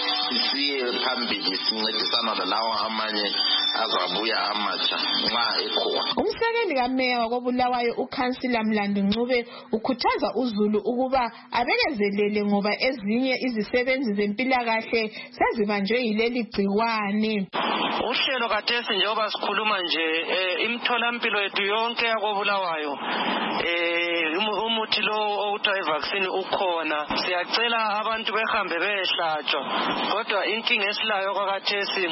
sisiye phambili sincedisana lalawo amanye azabuya amatsha nxa ekhona. Umsekeli kameya wakobulawayo ukhansila Mlandi Ncube ukhuthaza uzulu ukuba abekezelele ngoba ezinye izisebenzi zempilakahle sezibanjwe yileli gciwane. Uhlelo kathesi njengoba sikhuluma nje imitholampilo yethu yonke yakobulawayo umuthi lo okuthiwa ivaccine ukhona siyacela abantu behambe behlatshwa kodwa inkinga esilayo kwakathesi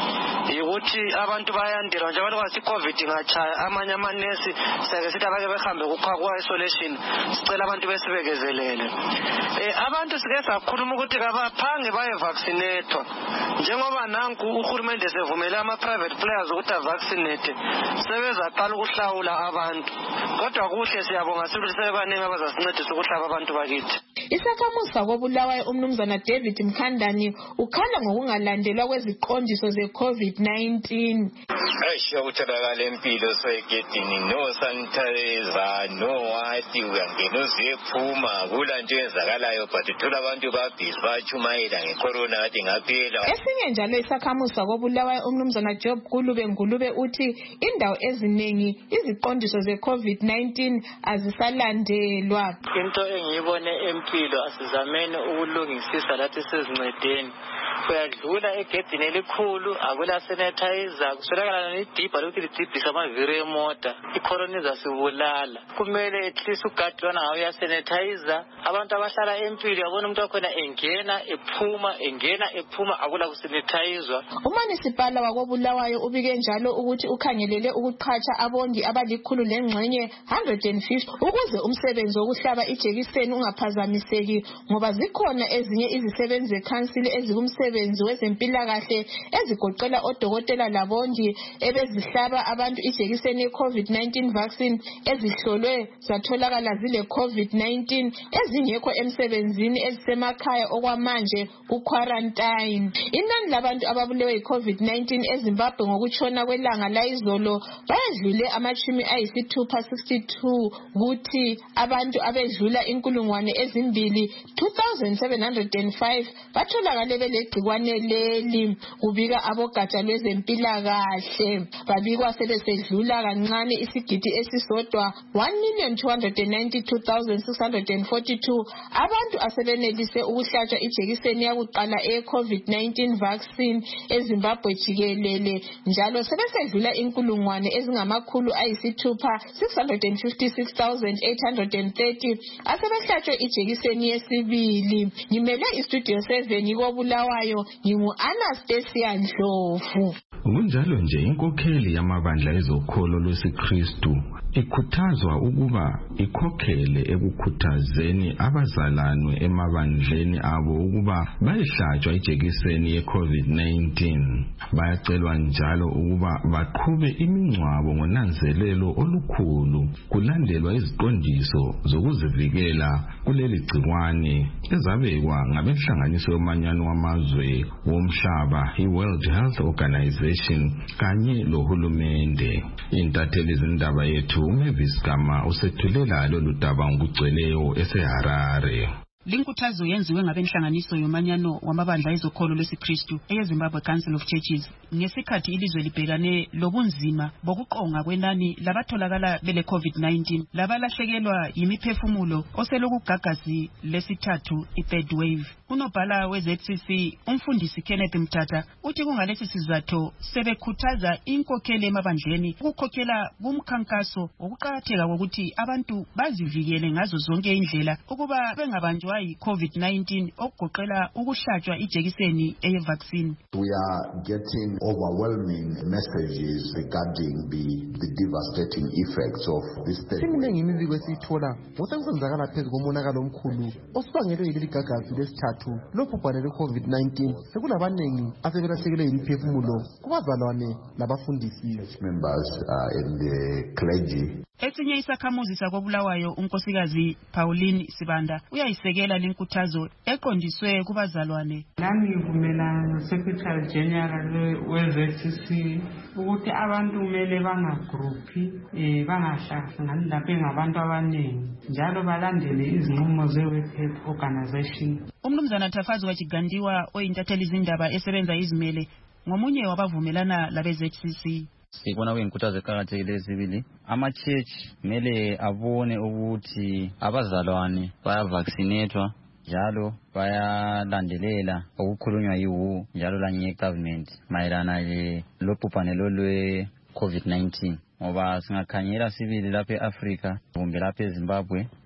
yikuthi abantu bayandelwa njengoba kwasi covid ingachaya amanye amanesi sake sithi abake behambe kuqhakwa isolation sicela abantu besibekezelele eh abantu sike sakhuluma ukuthi kabaphange baye vaccinatwa njengoba nanku uhulumende sevumela ama private players ukuthi avaccinate sebezaqala ukuhlawula abantu kodwa kuhle siyabonga sibuthi sebaningi abazasincedisa ukuhlaba abantu bakithi. Isakhamuzi sakobulawayo umnumzana David Mkhandani ukhala ngokungalandelwa kweziqondiso ze-COVID nineteen. Ayisho ukutholakala empilo soyegedini no sanitizer no wathi uyangena uziphuma kula nje ezakalayo but uthola abantu babhizi bachumayela ngecorona kade ngaphela. Esinye njalo isakhamuzi sakobulawayo umnumzana Job Kulube Ngulube uthi indawo eziningi iziqondiso ze-COVID nineteen azisalandelwa. Into engiyibone empilo asizameni ukulungisisa lathi sezincedeni. Uyadlula egedini elikhulu akula sanitizer kuswelakala nedibha lokuthi lidibhisa amaviri emota icorona izasibulala. Kumele at least ugadwana ngayo ya sanitizer abantu abahlala empilo yabona umuntu wakhona engena ephuma engena ephuma akula kusanitizwa. Umanisipala wakobulawayo ubike njalo ukuthi ukhangelele ukuqhatsha abongi abalikhulu lengxenye one hundred fifty ukuze umsebenzi wokuhlaba ijekiseni ungaphazamiseki ngoba zikhona ezinye izisebenzi zekhansili ezikumsebenzi wezempilakahle ezigoqela odokotela labongi ebezihlaba abantu ijekiseni ye-COVID nineteen vaccine ezihlolwe zatholakala zile COVID nineteen ezingekho emsebenzini ezisemakhaya okwamanje ku-quarantine. Inani labantu ababulewe yi-COVID nineteen eZimbabwe ngokutshona kwelanga layizolo bayedlule amachumi ayisithupha sixty-two kuthi abantu abedlula inkulungwane ezimbili two thousand seven hundred five batholakale belegcikwane leli. Kubika abogatsha lwezempilakahle babikwa sebesedlula kancane isigidi esisodwa one million two hundred ninety-two thousand six hundred forty-two abantu asebenelise ukuhlatshwa ijekiseni yakuqala e-COVID nineteen vaccine eZimbabwe jikelele njalo sebesedlula inkulungwane ezingamakhulu ayisithupha six hundred fifty-six thousand eight hundred thirty asebehlatshwe ijekiseni yesibili. Ngimele istudio seven kobulawayo ngingu-Anastasia Ndlovu. Kunjalo nje inkokheli yamabandla ezokholo lwesiKristu ikhuthazwa ukuba ikhokhele ekukhuthazeni abazalanwe emabandleni abo ukuba bayihlatshwa ijekiseni ye-COVID nineteen. Bayacelwa njalo ukuba baqhube imingcwabo ngonanzelelo olukhulu kulandelwa iziqondiso zokuzivikela kuleli gciwane ezabekwa ngabenhlanganiso yomanyano wamazwe womhlaba i-World Health Organization kanye lohulumende. Intatheli zindaba yethu uMavis Gama usethulela lolu daba ngokugcweleyo eseHarare. Linkuthazo yenziwe ngabenhlanganiso yomanyano wamabandla ezokholo lwesiKristu eyeZimbabwe Council of Churches ngesikhathi ilizwe libhekane lobunzima bokuqonga kwenani labatholakala bele COVID nineteen labalahlekelwa yimiphefumulo oselokugagazi lesithathu i-third wave. Unobhala we-Z C C umfundisi Kenneth Mthatha uthi kungalesi sizathu sebekhuthaza inkokheli emabandleni ukukhokhela kumkhankaso wokuqakatheka kokuthi abantu bazivikele ngazo zonke indlela ukuba bengabanjwa yi-COVID nineteen okugoqela ukuhlatshwa ijekiseni eye-vaccine. We are getting overwhelming messages regarding the, the devastating effects of this thing. Siminingi imibiko esiyithola ngosekusenzakala phezu komonakalo omkhulu osibangelwe yileli gagazi lesithathu lobhubhane lwe-COVID nineteen. Sekulabaningi asebelahlekelwe yimiphefumulo kubazalwane labafundisi. Members uh, in the clergy. Esinye isakhamuzi sakobulawayo unkosikazi Pauline Sibanda uyayisekela lenkuthazo eqondiswe kubazalwane. Nami ngivumela noSecretary General we-Z C C ukuthi abantu kumele bangagruphi eh bangahlangani lapho ngabantu abaningi njalo balandele izinqumo ze-World Health Organization. Umnumzana Tafazi wachigandiwa oyintatheli izindaba esebenza izimele ngomunye wabavumelana labe-Z C C. Sibona kuyinkhuthazo eqhakathekile ezibili. Ama-church mele abone ukuthi abazalwane bayavaccinatwa njalo bayalandelela okukhulunywa yi-W H O njalo lange-government mayelana lobhubhane lwe-COVID nineteen. Ngoba singakhanyela sibili lapha e-Afrika kumbe lapha eZimbabwe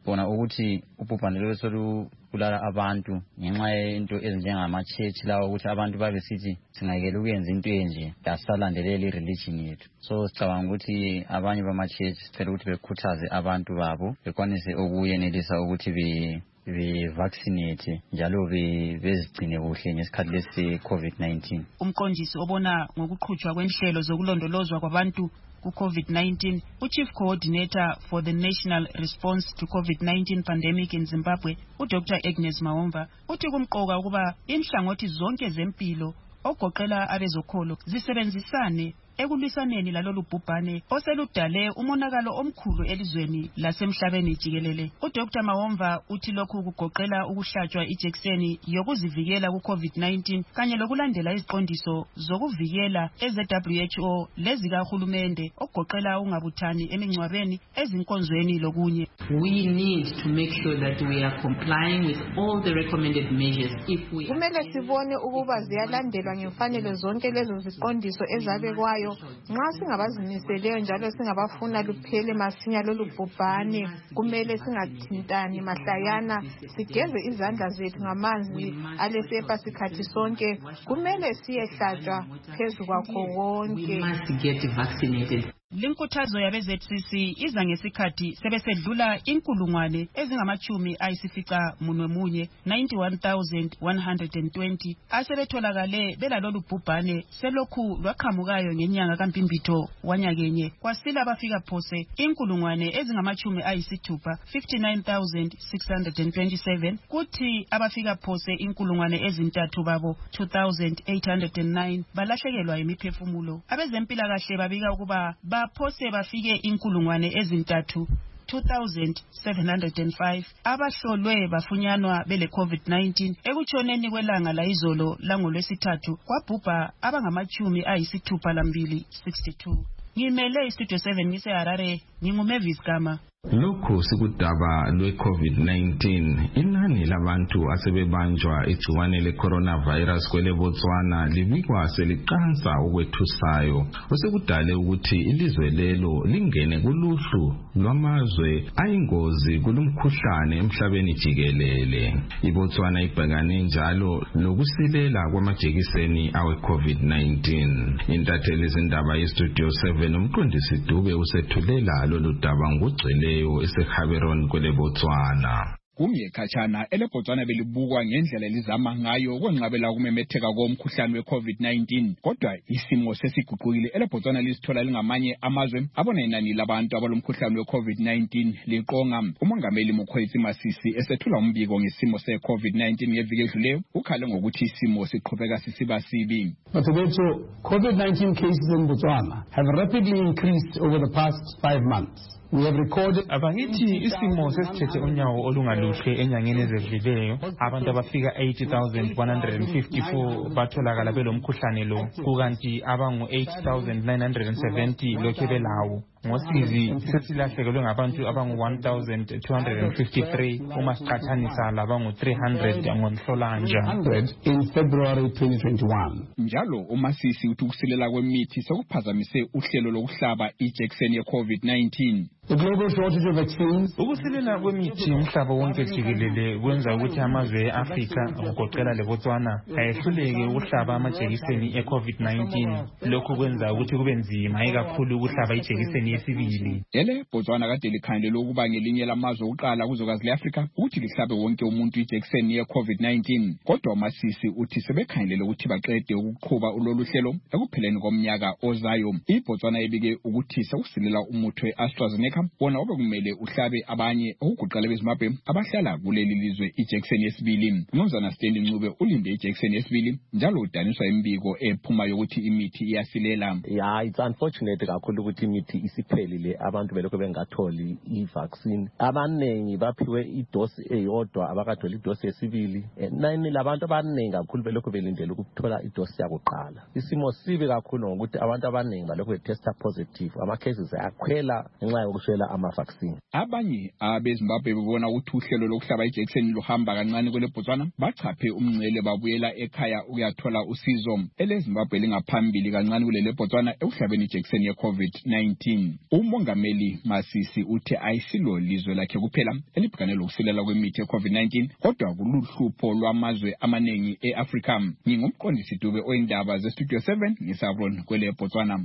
sibona ukuthi ubhubhane lolu kulala abantu ngenxa yento ezinjengama-church lawa ukuthi abantu babe sithi singayekela ukuyenza into enje yasalandelela i-religion yethu. So sicabanga ukuthi abanye bama-church sicela ukuthi bekhuthaze abantu babo bekwanise ukuyenelisa ukuthi be be-vaccinate njalo bezigcine kuhle ngesikhathi lesi COVID nineteen. Umqondisi obona ngokuqhutshwa kwenhlelo zokulondolozwa kwabantu ku-COVID nineteen, uChief Coordinator for the National Response to COVID nineteen Pandemic in Zimbabwe, uDoctor Agnes Mawomva, uthi kumqoka ukuba inhlangothi zonke zempilo ogoqela abezokholo zisebenzisane ekulwisaneni lalolu bhubhane oseludale umonakalo omkhulu elizweni lasemhlabeni jikelele. uDoctor Mawomva uthi lokhu kugoqela ukuhlatshwa ijekiseni yokuzivikela ku-COVID nineteen kanye lokulandela iziqondiso zokuvikela eze-W H O lezikahulumende okugoqela ungabuthani emingcwabeni, ezinkonzweni lokunye. We need to make sure that we are complying with all the recommended measures. If we kumele sibone ukuba ziyalandelwa ngemfanelo zonke lezo ziqondiso ezabekwayo. Nxa singabazimiseleyo njalo singabafuna luphele masinya lolu bhubhane, kumele singathintani mahlayana, sigeze izandla zethu ngamanzi alesepa sikhathi sonke, kumele siyehlatshwa phezu kwakho konke. Linkuthazo yabe-Z C C iza ngesikhathi sebesedlula inkulungwane ezingamachumi ayisifica munwe munye ninety-one thousand one hundred twenty asebetholakale belalolu bhubhane selokhu lwaqhamukayo ngenyanga kaMpimbitho wanyakenye. Kwasila abafika phose inkulungwane ezingamachumi ayisithupha fifty-nine thousand six hundred twenty-seven, kuthi abafika phose inkulungwane ezintathu babo two thousand eight hundred nine balahlekelwa imiphefumulo. Abezempilakahle babika ukuba baphose bafike inkulungwane ezintathu two thousand seven hundred five abahlolwe bafunyanwa bele COVID nineteen. Ekutshoneni kwelanga la izolo langolwesithathu kwabhubha abangamachumi ayisithupha lambili sixty-two. Ngimele istudio seven ngise Harare, nginguMavis Gama. Lokhu sikudaba lwe-COVID nineteen, inani labantu asebebanjwa igciwane le-coronavirus kwele Botswana libikwa seliqansa ukwethusayo, osekudale ukuthi ilizwe lelo lingene kuluhlu lwamazwe ayingozi kulumkhuhlane emhlabeni jikelele. iBotswana ibhekane njalo lokusilela kwamajekiseni awe-COVID nineteen. Intatheli zindaba yestudio seven umqondisi Dube usethulela lolu daba ngugcwele eseKhaberon kwele Botswana. Kungekhatshana eleBotswana belibukwa ngendlela elizama ngayo ukwenqabela ukumemetheka komkhuhlane we-COVID nineteen, kodwa isimo sesiguqukile. eleBotswana lisithola lingamanye amazwe abona inani labantu abalomkhuhlane we-COVID nineteen liqonga. Umongameli Mokgweetsi Masisi esethula umbiko ngesimo se-COVID nineteen ngeviki edluleyo ukhale ngokuthi isimo siqhubeka sisiba sibi. COVID nineteen cases in Botswana have rapidly increased over the past five months. We have recorded abakithi isimo sesithethe unyawo olungaluhle enyangeni ezedluleyo. Abantu abafika eighty thousand one hundred fifty-four batholakala belomkhuhlane lo, kukanti abangu eight thousand nine hundred seventy lokhe belawo. Ngosizi sesilahlekelwe ngabantu abangu one thousand two hundred fifty-three uma siqathanisa labangu three hundred ngomhlolanja in February twenty twenty-one. Njalo uMasisi uthi ukusilela kwemithi sekuphazamise uhlelo lokuhlaba ijekiseni ye-COVID nineteen. The global shortage of vaccines. Ukusilela kwemithi umhlaba wonke jikelele kwenza ukuthi amazwe e-Afrika kugoqela leBotswana ayehluleke ukuhlaba amajekiseni e-COVID nineteen. Lokhu kwenza ukuthi kube nzima ikakhulu ukuhlaba ijekiseni yesibili. Ele Botswana kade likhangelwe ukuba ngelinye lamazwe okuqala kuzwekazi le-Afrika ukuthi lihlabe wonke umuntu ijekiseni ye-COVID nineteen. Kodwa uMasisi uthi sebekhangelele ukuthi baqede ukuqhuba ulolu hlelo ekupheleni komnyaka ozayo. iBotswana ibike ukuthi sekusilela umuthi we-AstraZeneca wona obekumele uhlabe abanye okugoqela beZimbabwe abahlala kuleli lizwe ijekiseni yesibili. Mnumzana Stanley Ncube ulinde ijekiseni yesibili njalo udaniswa imbiko ephuma yokuthi imithi iyasilela. Yeah, it's unfortunate kakhulu ukuthi imithi isiphelile, abantu belokho bengatholi i-vaccine. Abanengi baphiwe idosi eyodwa abakatholi idosi yesibili. Nani labantu abanengi kakhulu belokho belindele ukuthola idosi yakuqala. Isimo sibi kakhulu ngokuthi abantu abanengi balokho betesta positive, ama cases ayakhwela ngenxa yokuthi ukuswela ama-vaccine. Abanye abeZimbabwe bebona ukuthi uhlelo lokuhlaba ijekiseni luhamba kancane kwele Botswana bachaphe umngcele babuyela ekhaya ukuyathola usizo. EleZimbabwe lingaphambili kancane kulele Botswana ekuhlabeni ijekiseni ye-COVID nineteen. Umongameli Masisi uthi ayisilo lizwe lakhe kuphela elibhekane lokusilela kwemithi ye-COVID nineteen kodwa kuluhlupho lwamazwe amaningi e-Afrika. Ngingumqondisi Dube oyindaba ze-Studio seven ngisabron kwele Botswana.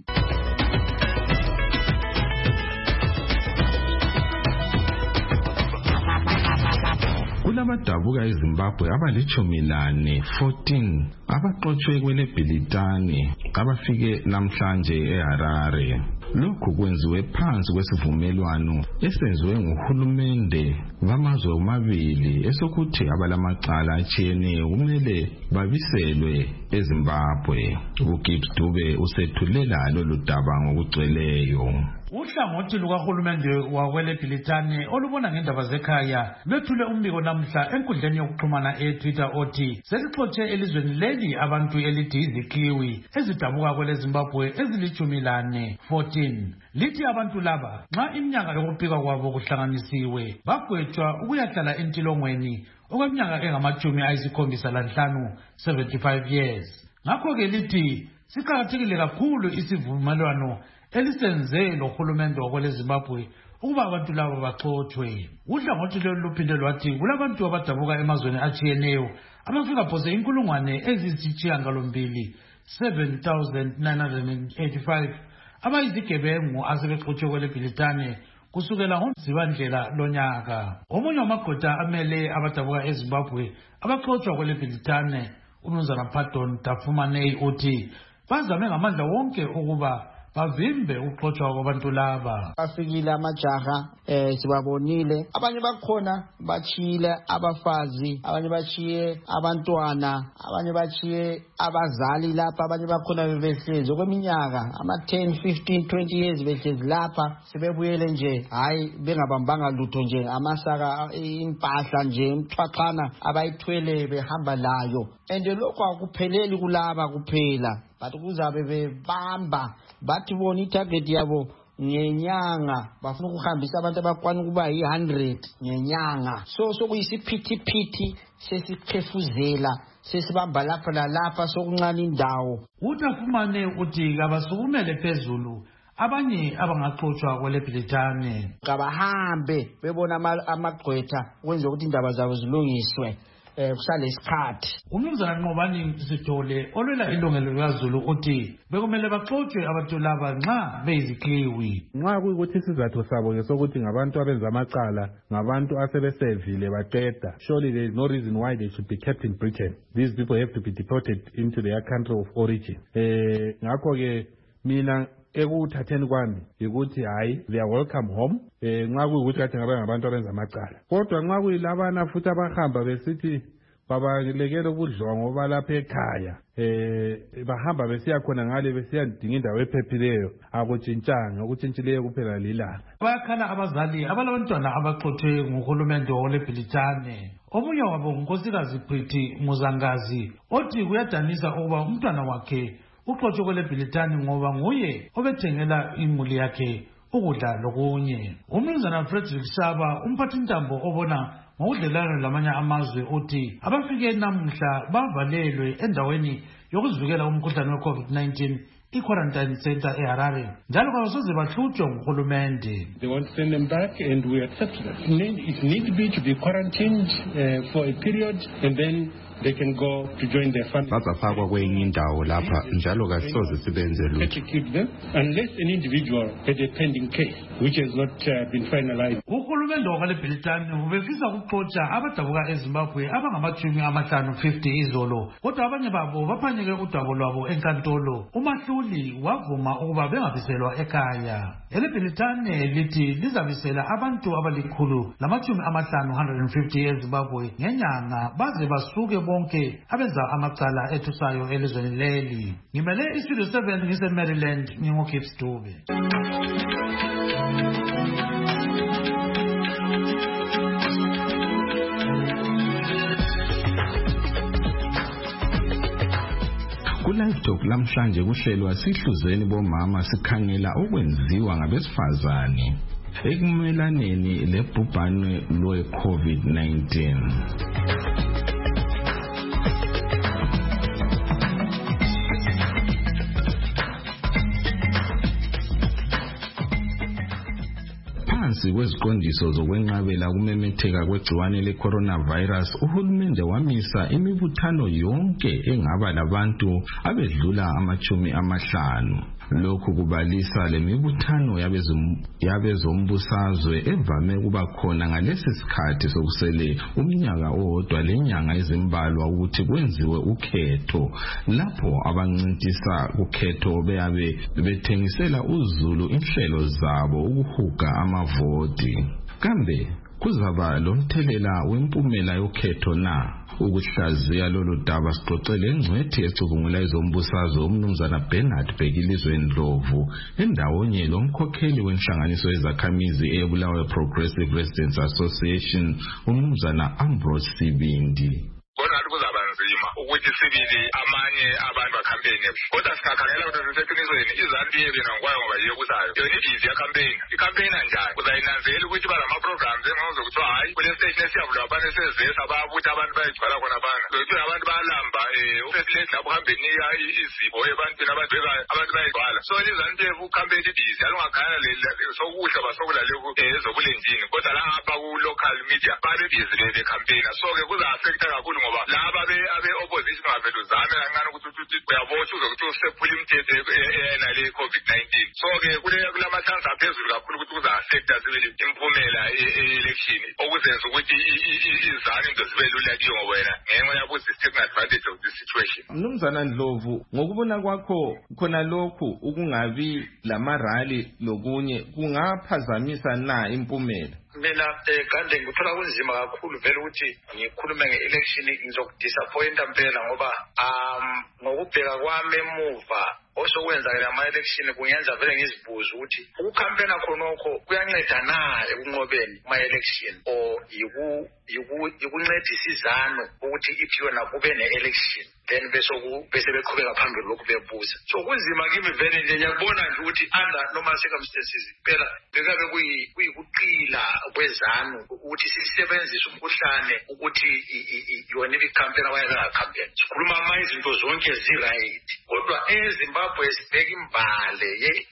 Kulabadabuka eZimbabwe abalichumi lane fourteen abaxotshwe kwele Bhilitane abafike namhlanje eHarare. Lokhu kwenziwe phansi kwesivumelwano esenziwe nguhulumende bamazwe omabili esokuthi abalamacala atshiyeneyo kumele babiselwe eZimbabwe. uGibbs Dube usethulela lolu daba ngokugcweleyo. Uhlangothi lukahulumende wakwele Bhilitane olubona ngendaba zekhaya lwethule umbiko namhla enkundleni yokuxhumana eTwitter othi selixotshe elizweni leli abantu elithi izikliwi ezidabuka kwele Zimbabwe ezilichumi lane fourteen. Lithi abantu laba nxa iminyaka yokupika kwabo kuhlanganisiwe bagwetshwa ukuyahlala entilongweni okweminyaka engamachumi ayisikhombisa lanhlanu seventy-five years. Ngakho ke lithi siqakathekile kakhulu isivumelwano elisenze lohulumende wakwele Zimbabwe ukuba abantu laba baxothwe. Uhlangothi lolu luphinde lwathi kulabantu abadabuka emazweni atshiyeneyo abafika phose inkulungwane ezisithiyagalombili seven thousand nine hundred eighty-five abayizigebengu asebexotshwe kwele Bhilitane kusukela ngoZibandlela lonyaka. Omunye wamagqwetha amele abadabuka eZimbabwe abaxotshwa kwele Bhilitane uMnumzana Pardon Tafumanei uthi bazame ngamandla wonke ukuba bavimbe ukuxotshwa kwabantu laba. Bafikile amajaha eh sibabonile, abanye bakhona bachile abafazi, abanye bachiye abantwana, abanye bachiye abazali lapha, abanye bakhona bebehlezi okweminyaka ama ten fifteen twenty years behlezi lapha sebebuyele nje hayi bengabambanga lutho nje amasaka impahla nje umthwaxana abayithwele behamba layo. And lokho akupheleli kulaba kuphela but kuzabe bebamba bathi bona itarget yabo ngenyanga bafuna ukuhambisa abantu abakwana ukuba yi one hundred ngenyanga. So sokuyisiphithiphithi sesiphefuzela sesibamba lapha lalapha sokuncane indawo. Utafumane uthi abasukumele phezulu abanye abangaxotshwa kwele Bhilitane kabahambe bebona amagqwetha kwenza ukuthi indaba zabo zilungiswe eh kusale isikhathi. Umnumzana Nqobani Sithole olwela ilungelo likaZulu uthi bekumele baxotshwe abantu laba nxa beyizikliwi. Nxa kuyikuthi isizathu sabo ngesokuthi ngabantu abenza amacala ngabantu asebesevile baqeda, surely there is no reason why they should be kept in Britain. These people have to be deported into their country of origin. Eh ngakho ke mina ekuthatheni kwami ukuthi hayi they are welcome home eh nxa kuyikuthi kathi ngabe ngabantu abenza amacala. Kodwa nxa kuyilabana futhi abahamba besithi babalekele ukudliwa ngoba lapha ekhaya eh bahamba besiya khona ngale besiyadinga indawo ephephileyo akutshintshanga, ukutshintshileyo kuphela lilanga. Bayakhala abazali abalabantwana abaxothwe nguhulumende wole Bhilitane. Omunye wabo unkosikazi Prithi Muzangazi othi kuyadanisa ukuba umntwana wakhe uxotshwe kwele Bhilitane ngoba nguye obethengela imuli yakhe ukudla lokunye. Umnumzana Frederick Shaba umphathintambo obona ngokudlelana lamanye amazwe uthi abafike namuhla bavalelwe endaweni yokuzivikela umkhuhlane we-COVID nineteen i-quarantine center eHarare njalo kabasoze bahlutshwe nguhulumende. They want to send them back and we accept that. It need be to be quarantined uh, for a period and then they can go to join their family. Bazafakwa kwenye indawo lapha njalo kasoze sibenze lutho. Unless an individual had a pending case which has not uh, been finalized. Uhulumende wakwele Bhilitane ubefisa ukuxotsha abadabuka eZimbabwe abangamachumi amahlanu fifty izolo, kodwa abanye babo baphanyeke udaba lwabo enkantolo. Umahluli wavuma ukuba bengabiselwa ekhaya. EleBhilitane lithi lizabisela abantu abalikhulu lamachumi amahlanu one hundred fifty eZimbabwe ngenyanga baze basuke bonke abenza amacala ethusayo elizweni leli. Ngimele iStudio seven ngise Maryland nginguGibbs Dube. Ku-Live Talk lamhlanje kuhlelwa sihluzeni bomama sikhangela okwenziwa ngabesifazane ekumelaneni lebhubhane lwe-COVID nineteen. Phansi kweziqondiso zokwenqabela kumemetheka kwegciwane le-coronavirus, uhulumende wamisa imibuthano yonke engaba labantu abedlula amachumi amahlanu. Lokhu kubalisa lemibuthano yabezombusazwe evame kuba khona ngalesi sikhathi sokusele umnyaka owodwa lenyanga ezimbalwa ukuthi kwenziwe ukhetho, lapho abancintisa ukhetho beyabe bethengisela uzulu inhlelo zabo ukuhuga amavoti. Kambe kuzaba lomthelela wempumela yokhetho na? Ukuhlaziya lolu daba sixoxele engcwethi ecubungula izombusazwe umnumzana Bernard Bhekilizwe Ndlovu endawonye lomkhokheli wenhlanganiso yezakhamizi eBulawayo Progressive Residents Association umnumzana Ambrose Sibindi. Ukuthi sibili amanye abantu bakhampeni kodwa sikhakhangela ukuthi siseqinisweni izanti yebena ngwayo ngoba yiyokusayo yona ibizi ya campaign icampaign kanjani uzayinanzela ukuthi balama programs engizokuthiwa hayi kule station esiyavula abantu esezesa ababuthi abantu bayigcwala khona bana ukuthi abantu bayalamba eh upresident lapho hambe nika izipho ebantwini abadweka abantu bayigcwala so izanti yebu campaign ibizi alungakhaya le sokuhla basokulaleko ezobulenjini kodwa la ngapha ku local media babe busy le campaign so ke kuza affect kakhulu ngoba laba abe opposition avela uzame kancane ukuthi uyabotha uzokuthi usephula imithetho yena le COVID nineteen so ke kule kulama chance aphezulu kakhulu ukuthi kuza affect sibili impumela e-election okuzenza ukuthi izani into zibe lula kiyo wena ngenxa yabo take advantage of this situation. Mnumzana Ndlovu, ngokubona kwakho khona lokhu ukungabi lamarali lokunye kungaphazamisa na impumela? Mina kande ngithola kunzima kakhulu vele ukuthi ngikhulume nge-election ngizokudisappointa mpela ngoba um ngokubheka kwami emuva osokwenzakala ama-election kungenza vele ngizibuza ukuthi ukukhampena khonokho kuyanceda na ekunqobeni ama-election or yikuncedisa izano ukuthi ithi yona kube ne-election then bese beqhubeka phambili lokhu bebuza so kunzima kimi vele nje ngiyakubona nje ukuthi under normal circumstances phela bekabe kuyikuqila kwezanu ukuthi sisebenzise umkhuhlane ukuthi yona i-campaign wayeka campaign sikhuluma ama izinto zonke zi-right kodwa eZimbabwe sibheka imbale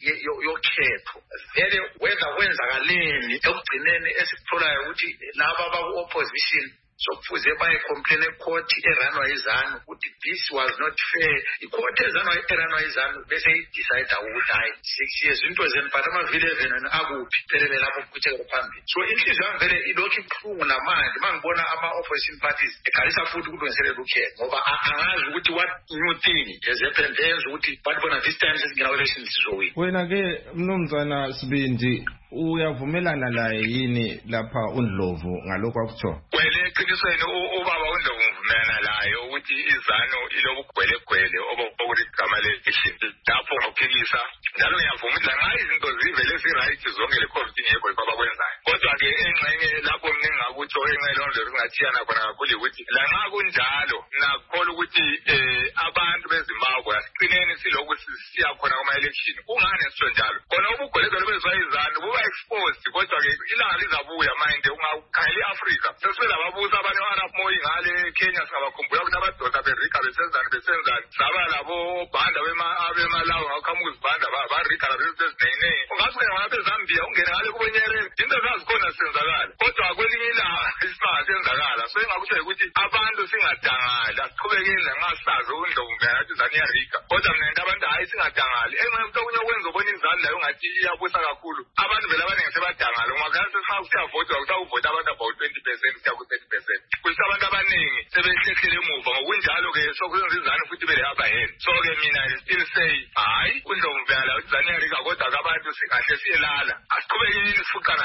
yokhetho vele whether kwenzakaleni ekugcineni esikutholayo ukuthi laba abaku-opposition so kufuze bayicomplain ecourt eranwa izanu ukuthi this was not fair icourt ezanwa eranwa izanu bese idecide ukuthi hayi six years into zeniphatha amavile even akuphi phela lapho kuthekela phambili so inhliziyo yami vele ilokhu ibuhlungu namanje mangibona ama-opposition parties ekhalisa futhi ukulungiselela ukhetho ngoba angazi ukuthi what new thing has happened enza ukuthi bathi bona this time sesingena-election sizowina. Wena-ke mnumzana Sibindi uyavumelana laye yini lapha uNdlovu ngalokho akutsho? Eqinisweni ubaba uNdlovu uvumelana laye ukuthi izano ilokugwelegwele okuthi igama le-election lapho ngokuphikisa njalo ngiyavuma ukuthi lanxa izinto zivele zi-right zonke le COVID ngekho yikho abakwenzayo kodwa-ke engxenye lapho mina engingakutsho enxelondlo kungathiyana khona kakhulu ukuthi lanxa kunjalo nakukholwa ukuthi um abantu beZimbabwe asiqineni silokhu siyakhona kuma-election kungani sitsho njalo khona ubugwelegwele bezwayizano buba exposed kodwa-ke ilanga lizabuya manje ungakhangela i-Afrika sesibe lababuza abanye o-Arab Moi ngale Kenya singabakhumbula ukuthi abadoda berika besenzani besenzani saba labo bhanda abemalawi ngakhamuzi bhanda barika labezinto ezinenginengi ungasuke ngapha eZambia ungene ngale kubenyereni into ezazikhona senzakala kodwa kwelinye ilanga isihlanga senzakala so engakusho ukuthi abantu singadangali asiqhubekeni lanxa sazi uNdlovu ngathi izani iyarika kodwa mina nto abantu hayi singadangali enxa mntu okunye okwenza ubona izani layo ngathi iyabusa kakhulu abantu vele abaningi sebadangali ungakhala sesixa siyavota kuthiwa uvota abantu about twenty percent kuya ku-thirty percent kuthi abantu abaningi sebehlehlele emuva ngokunjalo-ke sokwenza izani futhi belehamba heni so-ke mina still say hayi uNdlovu phela izani iyarika kodwa-ke abantu singahle siyelala asiqhubekeni sifuqana layo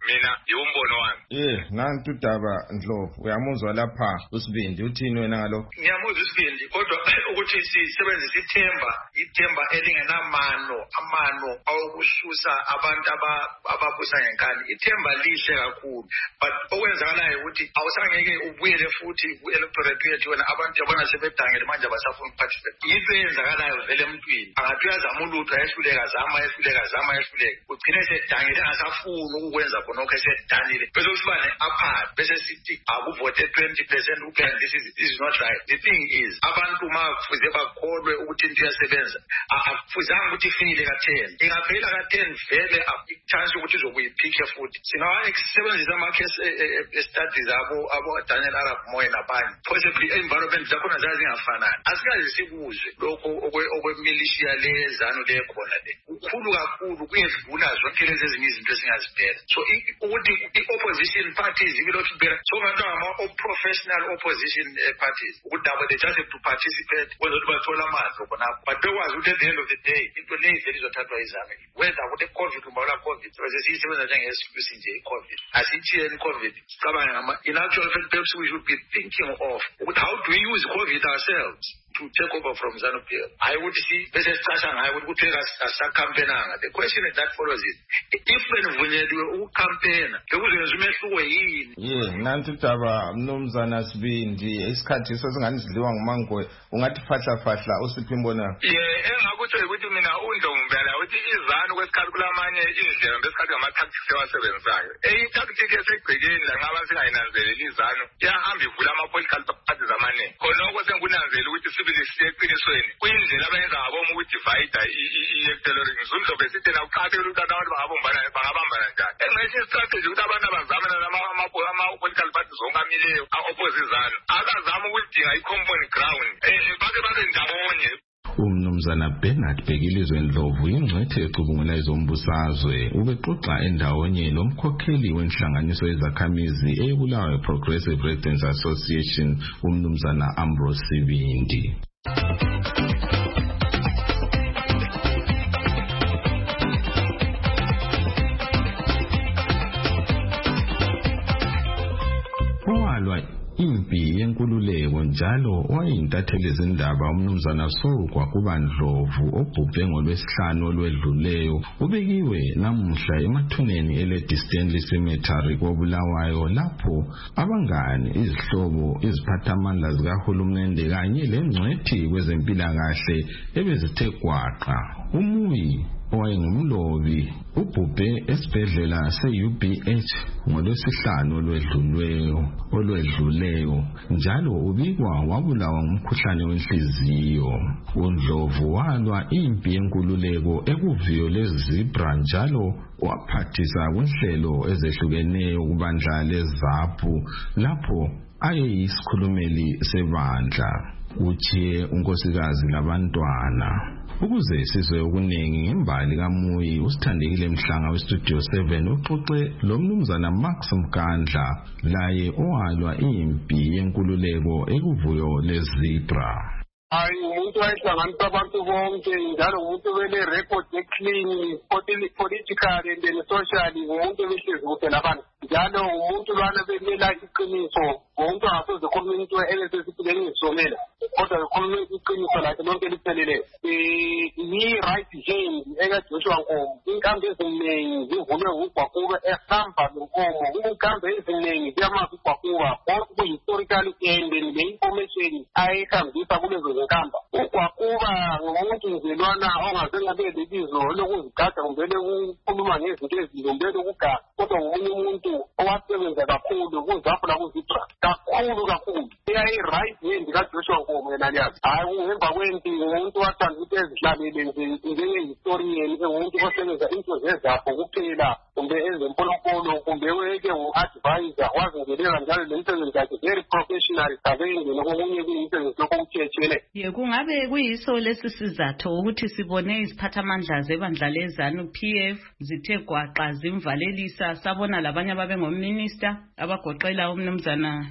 mina yiwumbono wami. Eh, nantu Daba Ndlovu, uyamuzwa lapha uSibindi uthini wena ngalo? Ngiyamuzwa uSibindi, kodwa ukuthi sisebenzise ithemba, ithemba elingenamano, amano awukususa abantu ababusa ngenkani. Ithemba lihle kakhulu, but okwenzakalayo ukuthi awusangeke ubuyele futhi ku-electorate yethu wena abantu yabona sebedangele manje abasafuna ukuparticipate. Yinto eyenzakalayo vele emntwini. Angathi uyazama ulutho ayehluleka azama ayehluleka azama ayehluleka. Ugcine sedangele angasafuni ukukwenza khonokho esedanile. Bese usibane apart bese sithi akuvote twenty percent kuphela. This is this is not right. The thing is abantu makufuze bakholwe ukuthi into iyasebenza. Akufuzanga ukuthi ifinile ka ten. Ingaphela ka ten vele chance ukuthi uzokuyiphike futhi. Singawa-sebenzisa ama-case studies abo abo Daniel Arap Moyo nabanye. Possibly environment zakhona zazingafanani. Asikaze sikuzwe lokho okwemilishiya lezanu lekhona le. Ukhulu kakhulu kuyedlula zonke lezi ezinye izinto esingazibheka. So ukuthi i-opposition parties ibilokhu ibheka. So abantu ama-professional opposition parties ukuthi nabo they just have to participate whether bathola amandla khonapho. But bekwazi ukuthi at the end of the day into leyi vele izothathwa izame. Whether ukuthi COVID umbawula COVID bese siyisebenza njenge-excuse nje i-COVID. Asithiyeni i-COVID. Sicabanga ngama in actual fact perhaps we should be thinking of how do we use COVID ourselves to take over from ZANU-P F. I would see bese sicasha ngayo ukuthi asakhampenanga. The question that follows is if benivunyelwe ukukampena bekuzenza umehluko yini? Yeah, nanti Daba Mnumzana Sibindi isikhathi sesingani sidliwa ngumangwe ungathi fahla fahla usiphi imbona? Yeah, engakuthi ukuthi mina uNdlovumbela uthi izanu kwesikhathi kulamanye indlela besikhathi ngama-tactics ewasebenzisayo. Eyi-tactic esegcekeni la ngaba singayinanzeleli izanu iyahamba ivula ama-political parties amaningi. Khonoko sengunanzela ukuthi sibili siye eqinisweni kuyindlela abenza ngaboma ukudivide i-electoral. Ngizundlovu sithi na uqaphela ukuthi abantu bangabumbana bangabambana njani. Engxenye istrategy ukuthi abantu abazamana nama-political parties zonke amileyo a-opposizana akazama ukudinga i-common ground bake babe ndawonye. Umnumzana Bernard Bhekilizwe Ndlovu ingcwethe ecubungula ezombusazwe ubexoxa endawonye lomkhokheli wenhlanganiso yezakhamizi eyebulawayo Progressive Residents Association umnumzana Ambrose Sibindi. Impi yenkululeko njalo wayintatheli zindaba umnumzana Sogwa kuBandlovu obhubhe ngolwesihlanu olwedluleyo ubekiwe namuhla emathuneni eLady Stanley Cemetery koBulawayo lapho abangani izihlobo iziphathamandla zikahulumende kanye lengcwethi kwezempilakahle ebezithe gwaqa. Umuyi owayengumlobi ubhubhe esibhedlela se-U B H ngolwesihlanu olwedluleyo olwedluleyo njalo ubikwa wabulawa ngumkhuhlane wenhliziyo. uNdlovu walwa impi yenkululeko ekuviyo lezibra njalo waphathisa kwinhlelo ezehlukeneyo kubandla leZAPU lapho ayeyisikhulumeli sebandla. Uthiye unkosikazi labantwana. Ukuze sizwe okuningi ngembali kaMuyi usithandekile Mhlanga weStudio seven uxoxe lo mnumzana Max Mkandla laye owalwa impi yenkululeko ekuvuyo lezibra. Hayi umuntu wayehlanganisa abantu bonke njalo umuntu wele record eclean politically and then socially umuntu wehlezi kude labantu njalo umuntu lwana bemela iqiniso umuntu asoze community elesesiphileni ngisomela kodwa le community iqiniso lakhe lonke liphelele yi right hand ekaJoshua Nkomo inkambi eziningi zivulwe uGwakuba ehamba noNkomo inkambi eziningi ziyamazi uGwakuba bonke ku-historical end le information ayihambisa kulezo zinkamba. uGwakuba ngumuntu nzelwana ongazengabe lebizo lokuzigada kumbele ukukhuluma ngezinto ezilombele ukugada kodwa ngomunye umuntu owasebenza kakhulu kuzapho lakuzibra kakhulu kakhulu eyayi-right hand kaJoshua Nkomo yena liyazi. Hayi ngemva kwempi ngumuntu wathanda ukuthi ezihlalele njenge-historian engumuntu osebenza into zezapho kuphela kumbe ezempolopolo kumbe weke ngu-advisor wazingelela njalo lemisebenzi yakhe very professional akengene kokunye kuyimisebenzi lokho kutshiyetshiyene. Ye kungabe kuyiso lesi sizatho ukuthi sibone iziphathamandla zebandla leZANU-P F zithe gwaqa zimvalelisa sabona labanye ababe ngominister abagoqela umnumzana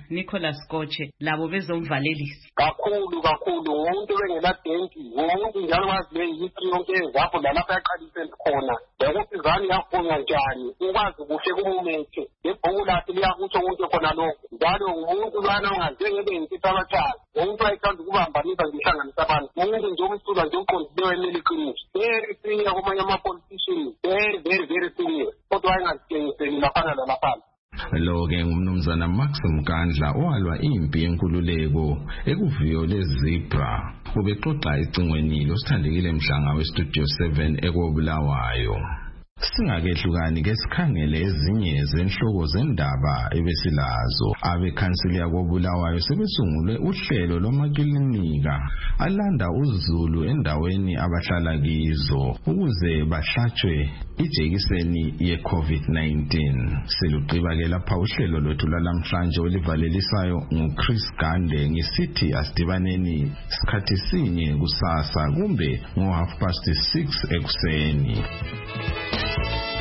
Nicholas Koche labo bezomvalelisa. Kakhulu kakhulu umuntu bengela denki umuntu njalo wazileyo history yonke ezapho lalapha yaqalise khona ukuthi izani yafunga njani ukwazi kuhle kumumethe lebhuku lakhe liyakutsho konke khona lokho njalo umuntu lana ongazengele ngisitabacala umuntu ayithanda ukubambanisa ngihlanganisa abantu umuntu nje umsula nje uqondileyo emeliqiniso very senior kumanye ama-politicians very very very senior kodwa ayengazithengiseli laphana lalaphana. Lo-ke ngumnumzana Max Mkandla owalwa impi yenkululeko ekuviyo leZebra ubexoxa icingweni losithandekile Mhlanga westudio seven ekobulawayo. Singakehlukani ke sikhangele ezinye zenhloko zendaba ebesilazo. Abekhansili yakobulawayo sebesungule uhlelo lwamakilinika alanda uzulu endaweni abahlala kizo ukuze bahlatshwe ijekiseni ye-COVID nineteen. Seluqiba ke lapha uhlelo lwethu lalamhlanje olivalelisayo nguChris Gande ngisithi asidibaneni sikhathi sinye kusasa kumbe ngo half past six ekuseni.